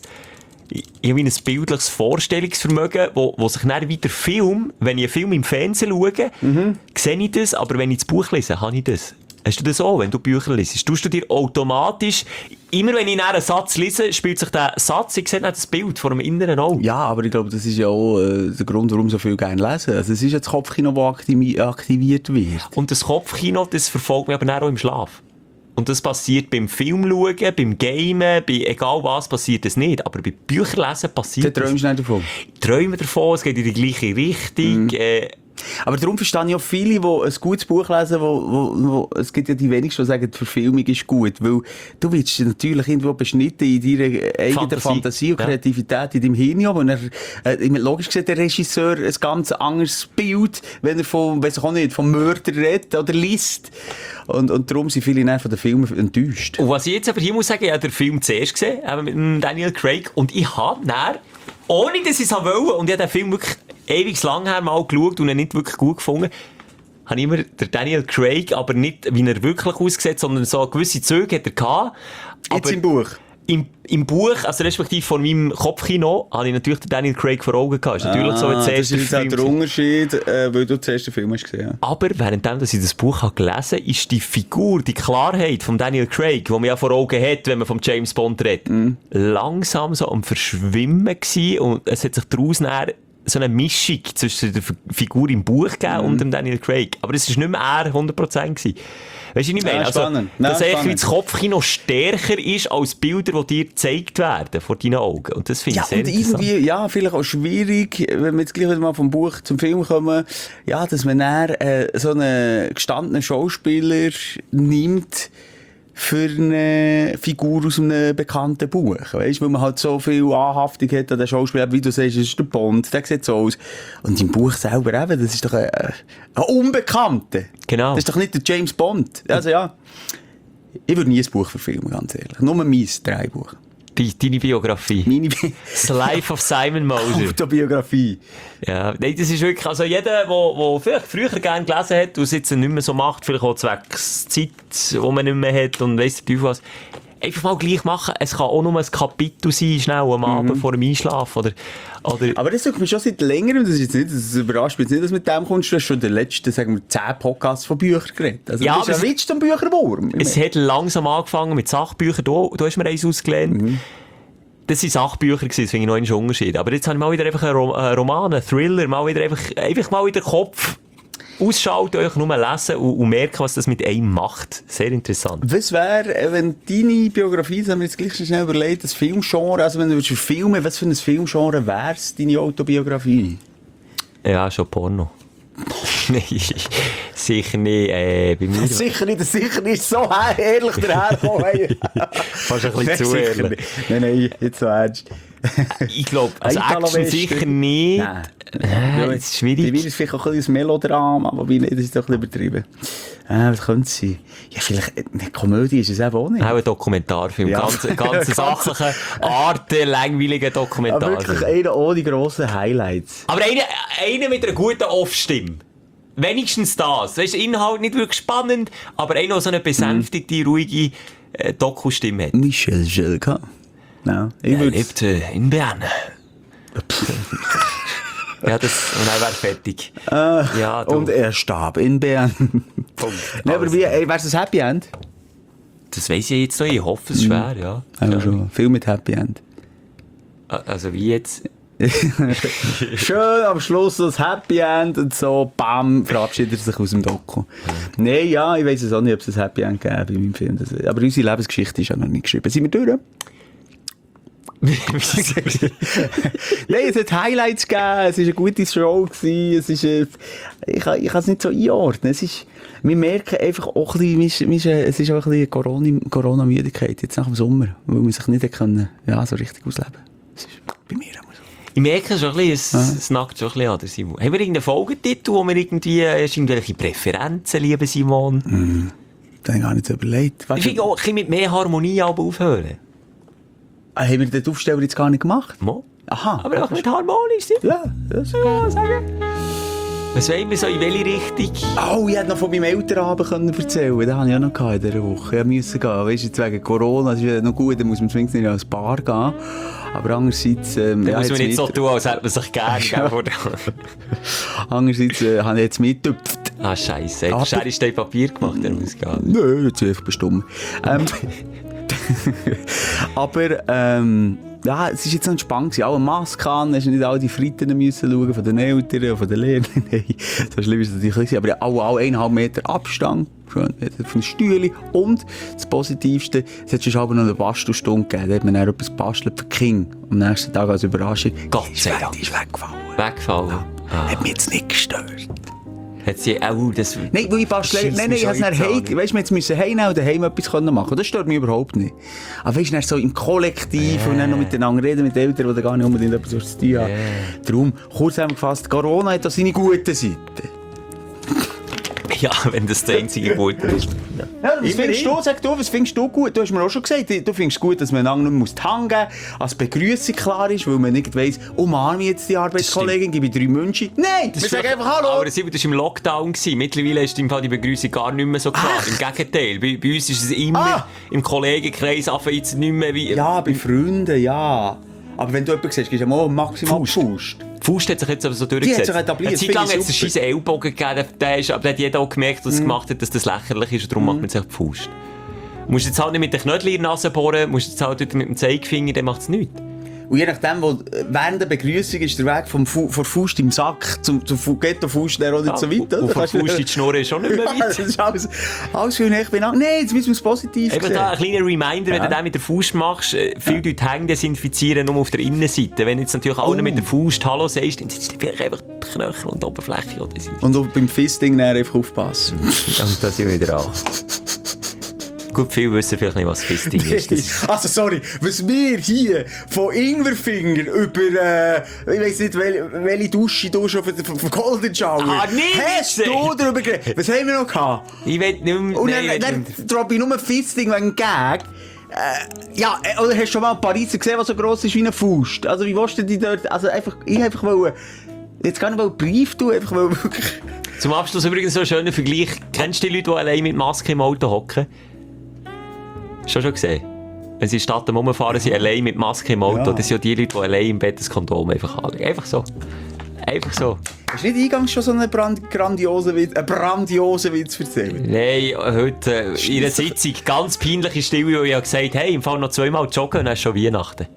Vorstellungsvermögen, wo sich dann wieder Film, wenn ich einen Film im Fernsehen schaue, sehe ich das, aber wenn ich das Buch lese, habe ich das. Hast du das auch, wenn du Bücher liest? Tust du dir automatisch, immer wenn ich einen Satz lese, spielt sich der Satz, ich sehe nicht das Bild vor dem inneren Auge. Ja, aber ich glaube, das ist ja auch der Grund, warum so viel gerne lesen. Also es ist ja das Kopfkino, das aktiviert wird. Und das Kopfkino, das verfolgt mich aber dann auch im Schlaf. Und das passiert beim Film schauen, beim Gamen, bei egal was passiert das nicht. Aber bei Bücherlesen passiert das. Du träumst nicht davon? Ich träume davon, es geht in die gleiche Richtung. Aber darum verstehe ich auch viele, die ein gutes Buch lesen, wo es gibt ja die wenigsten, die sagen, die Verfilmung ist gut, weil du wirst natürlich irgendwo beschnitten in deiner eigenen Fantasie und Kreativität in deinem Hirn, und logisch gesehen der Regisseur ein ganz anderes Bild, wenn er vom Mörder redet oder liest. Und darum sind viele von den Filmen enttäuscht. Und was ich jetzt aber hier muss sagen, ich habe den Film zuerst gesehen, eben mit Daniel Craig, und ich habe dann, ohne dass ich es wollte, und ich habe den Film wirklich ewig lang her mal geschaut und ihn nicht wirklich gut gefunden, habe ich immer den Daniel Craig, aber nicht wie er wirklich aussieht, sondern so gewisse Züge hat er gehabt. Jetzt im Buch? Im Buch, also respektive von meinem Kopfkino, habe ich natürlich den Daniel Craig vor Augen gehabt. Das ist natürlich so das ist jetzt auch der Unterschied, weil du zuerst den Film hast gesehen. Ja. Aber währenddem, dass ich das Buch habe gelesen habe, ist die Figur, die Klarheit von Daniel Craig, die man ja vor Augen hat, wenn man vom James Bond redet, langsam so am Verschwimmen gewesen, und es hat sich daraus so eine Mischung zwischen der Figur im Buch gegeben und dem Daniel Craig. Aber es war nicht mehr er 100% gewesen. Weißt du, was ich meine? Spannend. Dass eigentlich das Kopfkino stärker ist als Bilder, die dir gezeigt werden vor deinen Augen. Und das finde ich sehr interessant. Irgendwie, ja, vielleicht auch schwierig, wenn wir jetzt gleich wieder mal vom Buch zum Film kommen, ja, dass man dann so einen gestandenen Schauspieler nimmt für eine Figur aus einem bekannten Buch. Weißt, weil man halt so viel Anhaftung hat an den Schauspieler, wie du sagst, das ist der Bond, der sieht so aus. Und im Buch selber eben, das ist doch ein Unbekannter. Genau. Das ist doch nicht der James Bond. Also ja, ich würde nie ein Buch verfilmen, ganz ehrlich. Nur mein Drehbuch. Deine Biografie. Das Life of Simon Moser. Autobiografie. Ja, nein, das ist wirklich, also jeder, der vielleicht früher gerne gelesen hat und es jetzt nicht mehr so macht, vielleicht auch zwecks Zeit, die man nicht mehr hat und weiss der Teufel was, einfach mal gleich machen. Es kann auch nur ein Kapitel sein, schnell am Abend vor dem Einschlafen. Oder aber das sagt mir schon seit längerem, das überrascht mich jetzt nicht, dass mit dem kommst. Du hast schon den letzten, sagen wir, 10 Podcasts von Büchern geredet. Also, ja, du bist ja willst ein Bücherwurm. Es hat langsam angefangen mit Sachbüchern. Du hast mir eins ausgelehnt. Das waren Sachbücher, das finde ich noch einen Unterschied. Aber jetzt habe ich mal wieder einfach einen Roman, einen Thriller, mal wieder einfach mal wieder Kopf ausschalten, euch nur lesen und merken, was das mit einem macht. Sehr interessant. Was wäre, wenn deine Biografie, das haben wir jetzt gleich schnell überlegt, das Filmgenre, also wenn du filmen, was für ein Filmgenre wäre es, deine Autobiografie? Ja, schon Porno. Nein, sicher nicht. Bei mir sicher nicht so ehrlich daherkommen. Fast ein bisschen zu ehrlich. Nein, jetzt so ernst. Ich glaube, also Action sicher nicht. Das ist schwierig. Bei mir ist es vielleicht auch ein bisschen ein Melodram, aber das ist doch ein bisschen übertrieben. Was könnte es sein? Ja, vielleicht eine Komödie ist es eben auch nicht. Auch ein Dokumentarfilm. Ja. Ganz sachliche, langweiliger Aber Dokumentarfilm. wirklich einer ohne grossen Highlights. Aber einer mit einer guten Off-Stimme. Wenigstens das. Das ist Inhalt nicht wirklich spannend, aber einer, der so eine besänftigte, ruhige Doku-Stimme hat. Michel Jelka. Ja, Er lebte in Bern. Ja, und er wäre fertig. Ja, und er starb in Bern. Punkt. Nee, aber wäre es ein Happy End? Das weiss ich jetzt noch. Ich hoffe, es ist schwer, ja. Ja, schon. Viel mit Happy End. Also wie jetzt? Schön am Schluss so das Happy End und so, bam, verabschiedet er sich aus dem Doku. Nein, ja, ich weiss es auch nicht, ob es ein Happy End gäbe in meinem Film. Aber unsere Lebensgeschichte ist ja noch nicht geschrieben. Sind wir durch? Nein, es hat Highlights gegeben, es war eine gute Show gewesen, es ist, ich kann es nicht so einordnen, es ist, wir merken einfach auch ein bisschen, es ist auch ein bisschen Corona-Müdigkeit jetzt nach dem Sommer, weil man sich nicht können, ja, so richtig ausleben. Das ist bei mir auch so. Ich merke schon ein bisschen, es nackt schon ein bisschen an, der Simon. Haben wir irgendeinen Folgetitel, wo wir irgendwelche Präferenzen, lieben Simon? Da habe ich gar nicht überlegt. Ich finde auch ein bisschen mit mehr Harmonie aufhören. Haben wir den Aufsteller jetzt gar nicht gemacht? Mo? Aha. Aber auch nicht harmonisch, Simon. Ja, das kann man sagen. Was wollen wir so, in welche Richtung? Oh, ich hätte noch von meinem Elternabend erzählen können. Den hatte ich auch noch in dieser Woche. Ich musste gehen. Weißt du, jetzt wegen Corona, das ist ja noch gut, dann muss man zumindest nicht als Bar gehen. Aber andererseits... Da muss man nicht so tun, als hätte man sich gerne gegeben. Andererseits habe ich jetzt mitgetüpft. Ah, Scheisse. Hast du Schere Papier gemacht, der muss gehen? Nö, jetzt bin ich einfach bestimmt. Aber, ja, es war jetzt noch entspannt gewesen. Auch eine Maske an, hast nicht all die Fritten müssen schauen von den Eltern und von den Lehrern. Nein, so schlimm ist es natürlich nicht. Aber auch 1,5 Meter Abstand von den Stühlen. Und das Positivste, es hat schon aber noch eine Bastelstunde gegeben. Da hat man dann etwas gebastelt für King. Am nächsten Tag als Überraschung. Gott sei Dank. Die ist weggefallen. Weggefallen? Ja. Hat mich jetzt nicht gestört. Hat sie auch das... Nein, weil ich bastle... Nein, ich hab's dann weißt du, wir jetzt müssen heimnehmen und daheim etwas machen können. Das stört mich überhaupt nicht. Aber weißt du, so im Kollektiv und dann noch miteinander reden mit den Eltern, die gar nicht unbedingt etwas zu tun haben. Darum, kurz zusammengefasst, Corona hat auch seine guten Seiten. Ja, wenn das der einzige Gute ist. Ja, was findest du? Sag du, was findest du gut? Du hast mir auch schon gesagt, du findest gut, dass man einander nicht die Hand geben muss, als Begrüßung klar ist, weil man nicht weiss, umarme ich jetzt die Arbeitskollegin, gebe ich 3 München. Nein, wir sagen einfach Hallo. Aber das war im Lockdown. Mittlerweile ist im Fall die Begrüßung gar nicht mehr so klar. Im Gegenteil, bei uns ist es immer im Kollegenkreis jetzt nicht mehr wie... Ja, bei Freunden, ja. Aber wenn du jemanden siehst, gibst du mal maximal Faust. Faust hat sich jetzt aber so durchgesetzt. Die hat sich etabliert. Eine Zeit lang hat es einen scheisse Ellbogen gegeben, aber da hat jeder auch gemerkt, dass es gemacht hat, dass das lächerlich ist und darum macht man sich die Faust. Du musst jetzt halt nicht mit den Knödeln in die Nase bohren, musst jetzt halt mit dem Zeigefinger, dann macht es nichts. Und je nachdem, während der Begrüßung ist der Weg von Faust im Sack zum Ghetto-Faust auch nicht so weit. Und von Faust in die Schnur ist schon nicht mehr weit. Das ist alles viel näher beieinander. Nein, jetzt müssen wir es positiv sehen. Eben da ein kleiner Reminder, wenn du den mit der Faust machst, viele Leute hängen desinfizieren nur auf der Innenseite. Wenn du jetzt natürlich allen mit der Faust Hallo sagst, dann sind vielleicht einfach die Knöchel und die Oberfläche desinfiziert. Und auch beim Fisting einfach aufpassen. Und da sind wir wieder an. Gut, viele wissen vielleicht nicht, was Fisting ist. Also, sorry, was wir hier von Ingwerfinger über, ich weiss nicht, welche Dusche du schon für Golden Shower. nicht! Hast du darüber geredet? Was haben wir noch gehabt? Ich will nicht mehr... Und dann droppe ich nur Fisting wegen Gag. Ja, oder hast du schon mal einen Pariser gesehen, der so gross ist wie eine Faust? Also, wie willst du die dort, also ich einfach wollte, jetzt gar nicht einen Brief tun, einfach weil wirklich... Zum Abschluss übrigens so ein schöner Vergleich. Kennst du die Leute, die allein mit Maske im Auto hocken? Schon gesehen? Wenn sie in die Stadt rumfahren, sind allein mit Maske im Auto. Ja. Das sind ja die Leute, die allein im Bett das Kondom einfach anlegen. Einfach so. Einfach so. Hast du nicht eingangs schon so einen grandiosen Witz erzählt? Nein, heute in einer Sitzung ganz peinliche Stille, wo ich gesagt habe, hey, im Fall noch 2-mal joggen und dann ist schon Weihnachten.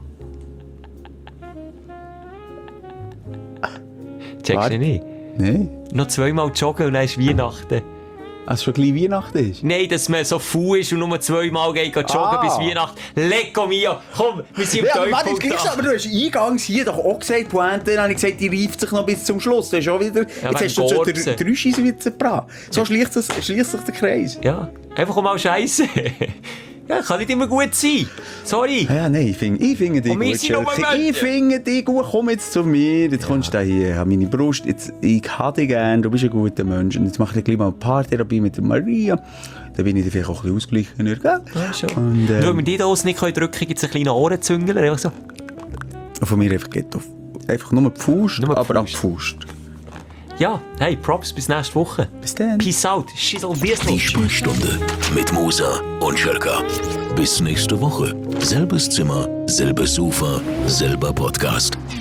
Checkst du nicht? Nein. Noch 2-mal joggen und dann ist Weihnachten. Also schon gleich Weihnachten ist? Nein, dass man so faul ist und nur 2-mal geht joggen bis Weihnachten. Lecco mio! Komm, wir sind im Teufel. Aber du hast eingangs hier doch auch gesagt, Pointe, dann habe ich gesagt, die reift sich noch bis zum Schluss. Du hast auch wieder, ja, jetzt hast du schon 3 Scheisswitze gebracht. So schließt sich der Kreis. Ja, einfach mal Scheisse. Ja, kann nicht immer gut sein. Sorry. Ja, nein, ich finde dich Und wir gut, sind nur Schölki. Menschen. Ich finde dich gut, komm jetzt zu mir, jetzt kommst du hier an meine Brust, jetzt, ich habe dich gern, du bist ein guter Mensch und jetzt mache ich gleich mal eine Paartherapie mit der Maria, dann bin ich dir vielleicht auch ein bisschen ausgeglichener, gell? Ja, schon. Und, Nur wenn wir die Dose nicht drücken können, gibt es einen kleinen Ohrenzüngler. Einfach so. von mir einfach geht auf, einfach nur die Faust, Nur die aber ab Faust. Faust. Ja, hey, Props, bis nächste Woche. Bis dann. Peace out. Schissel Die Business. Sprechstunde mit Musa und Schelka. Bis nächste Woche. Selbes Zimmer, selbes Sofa, selber Podcast.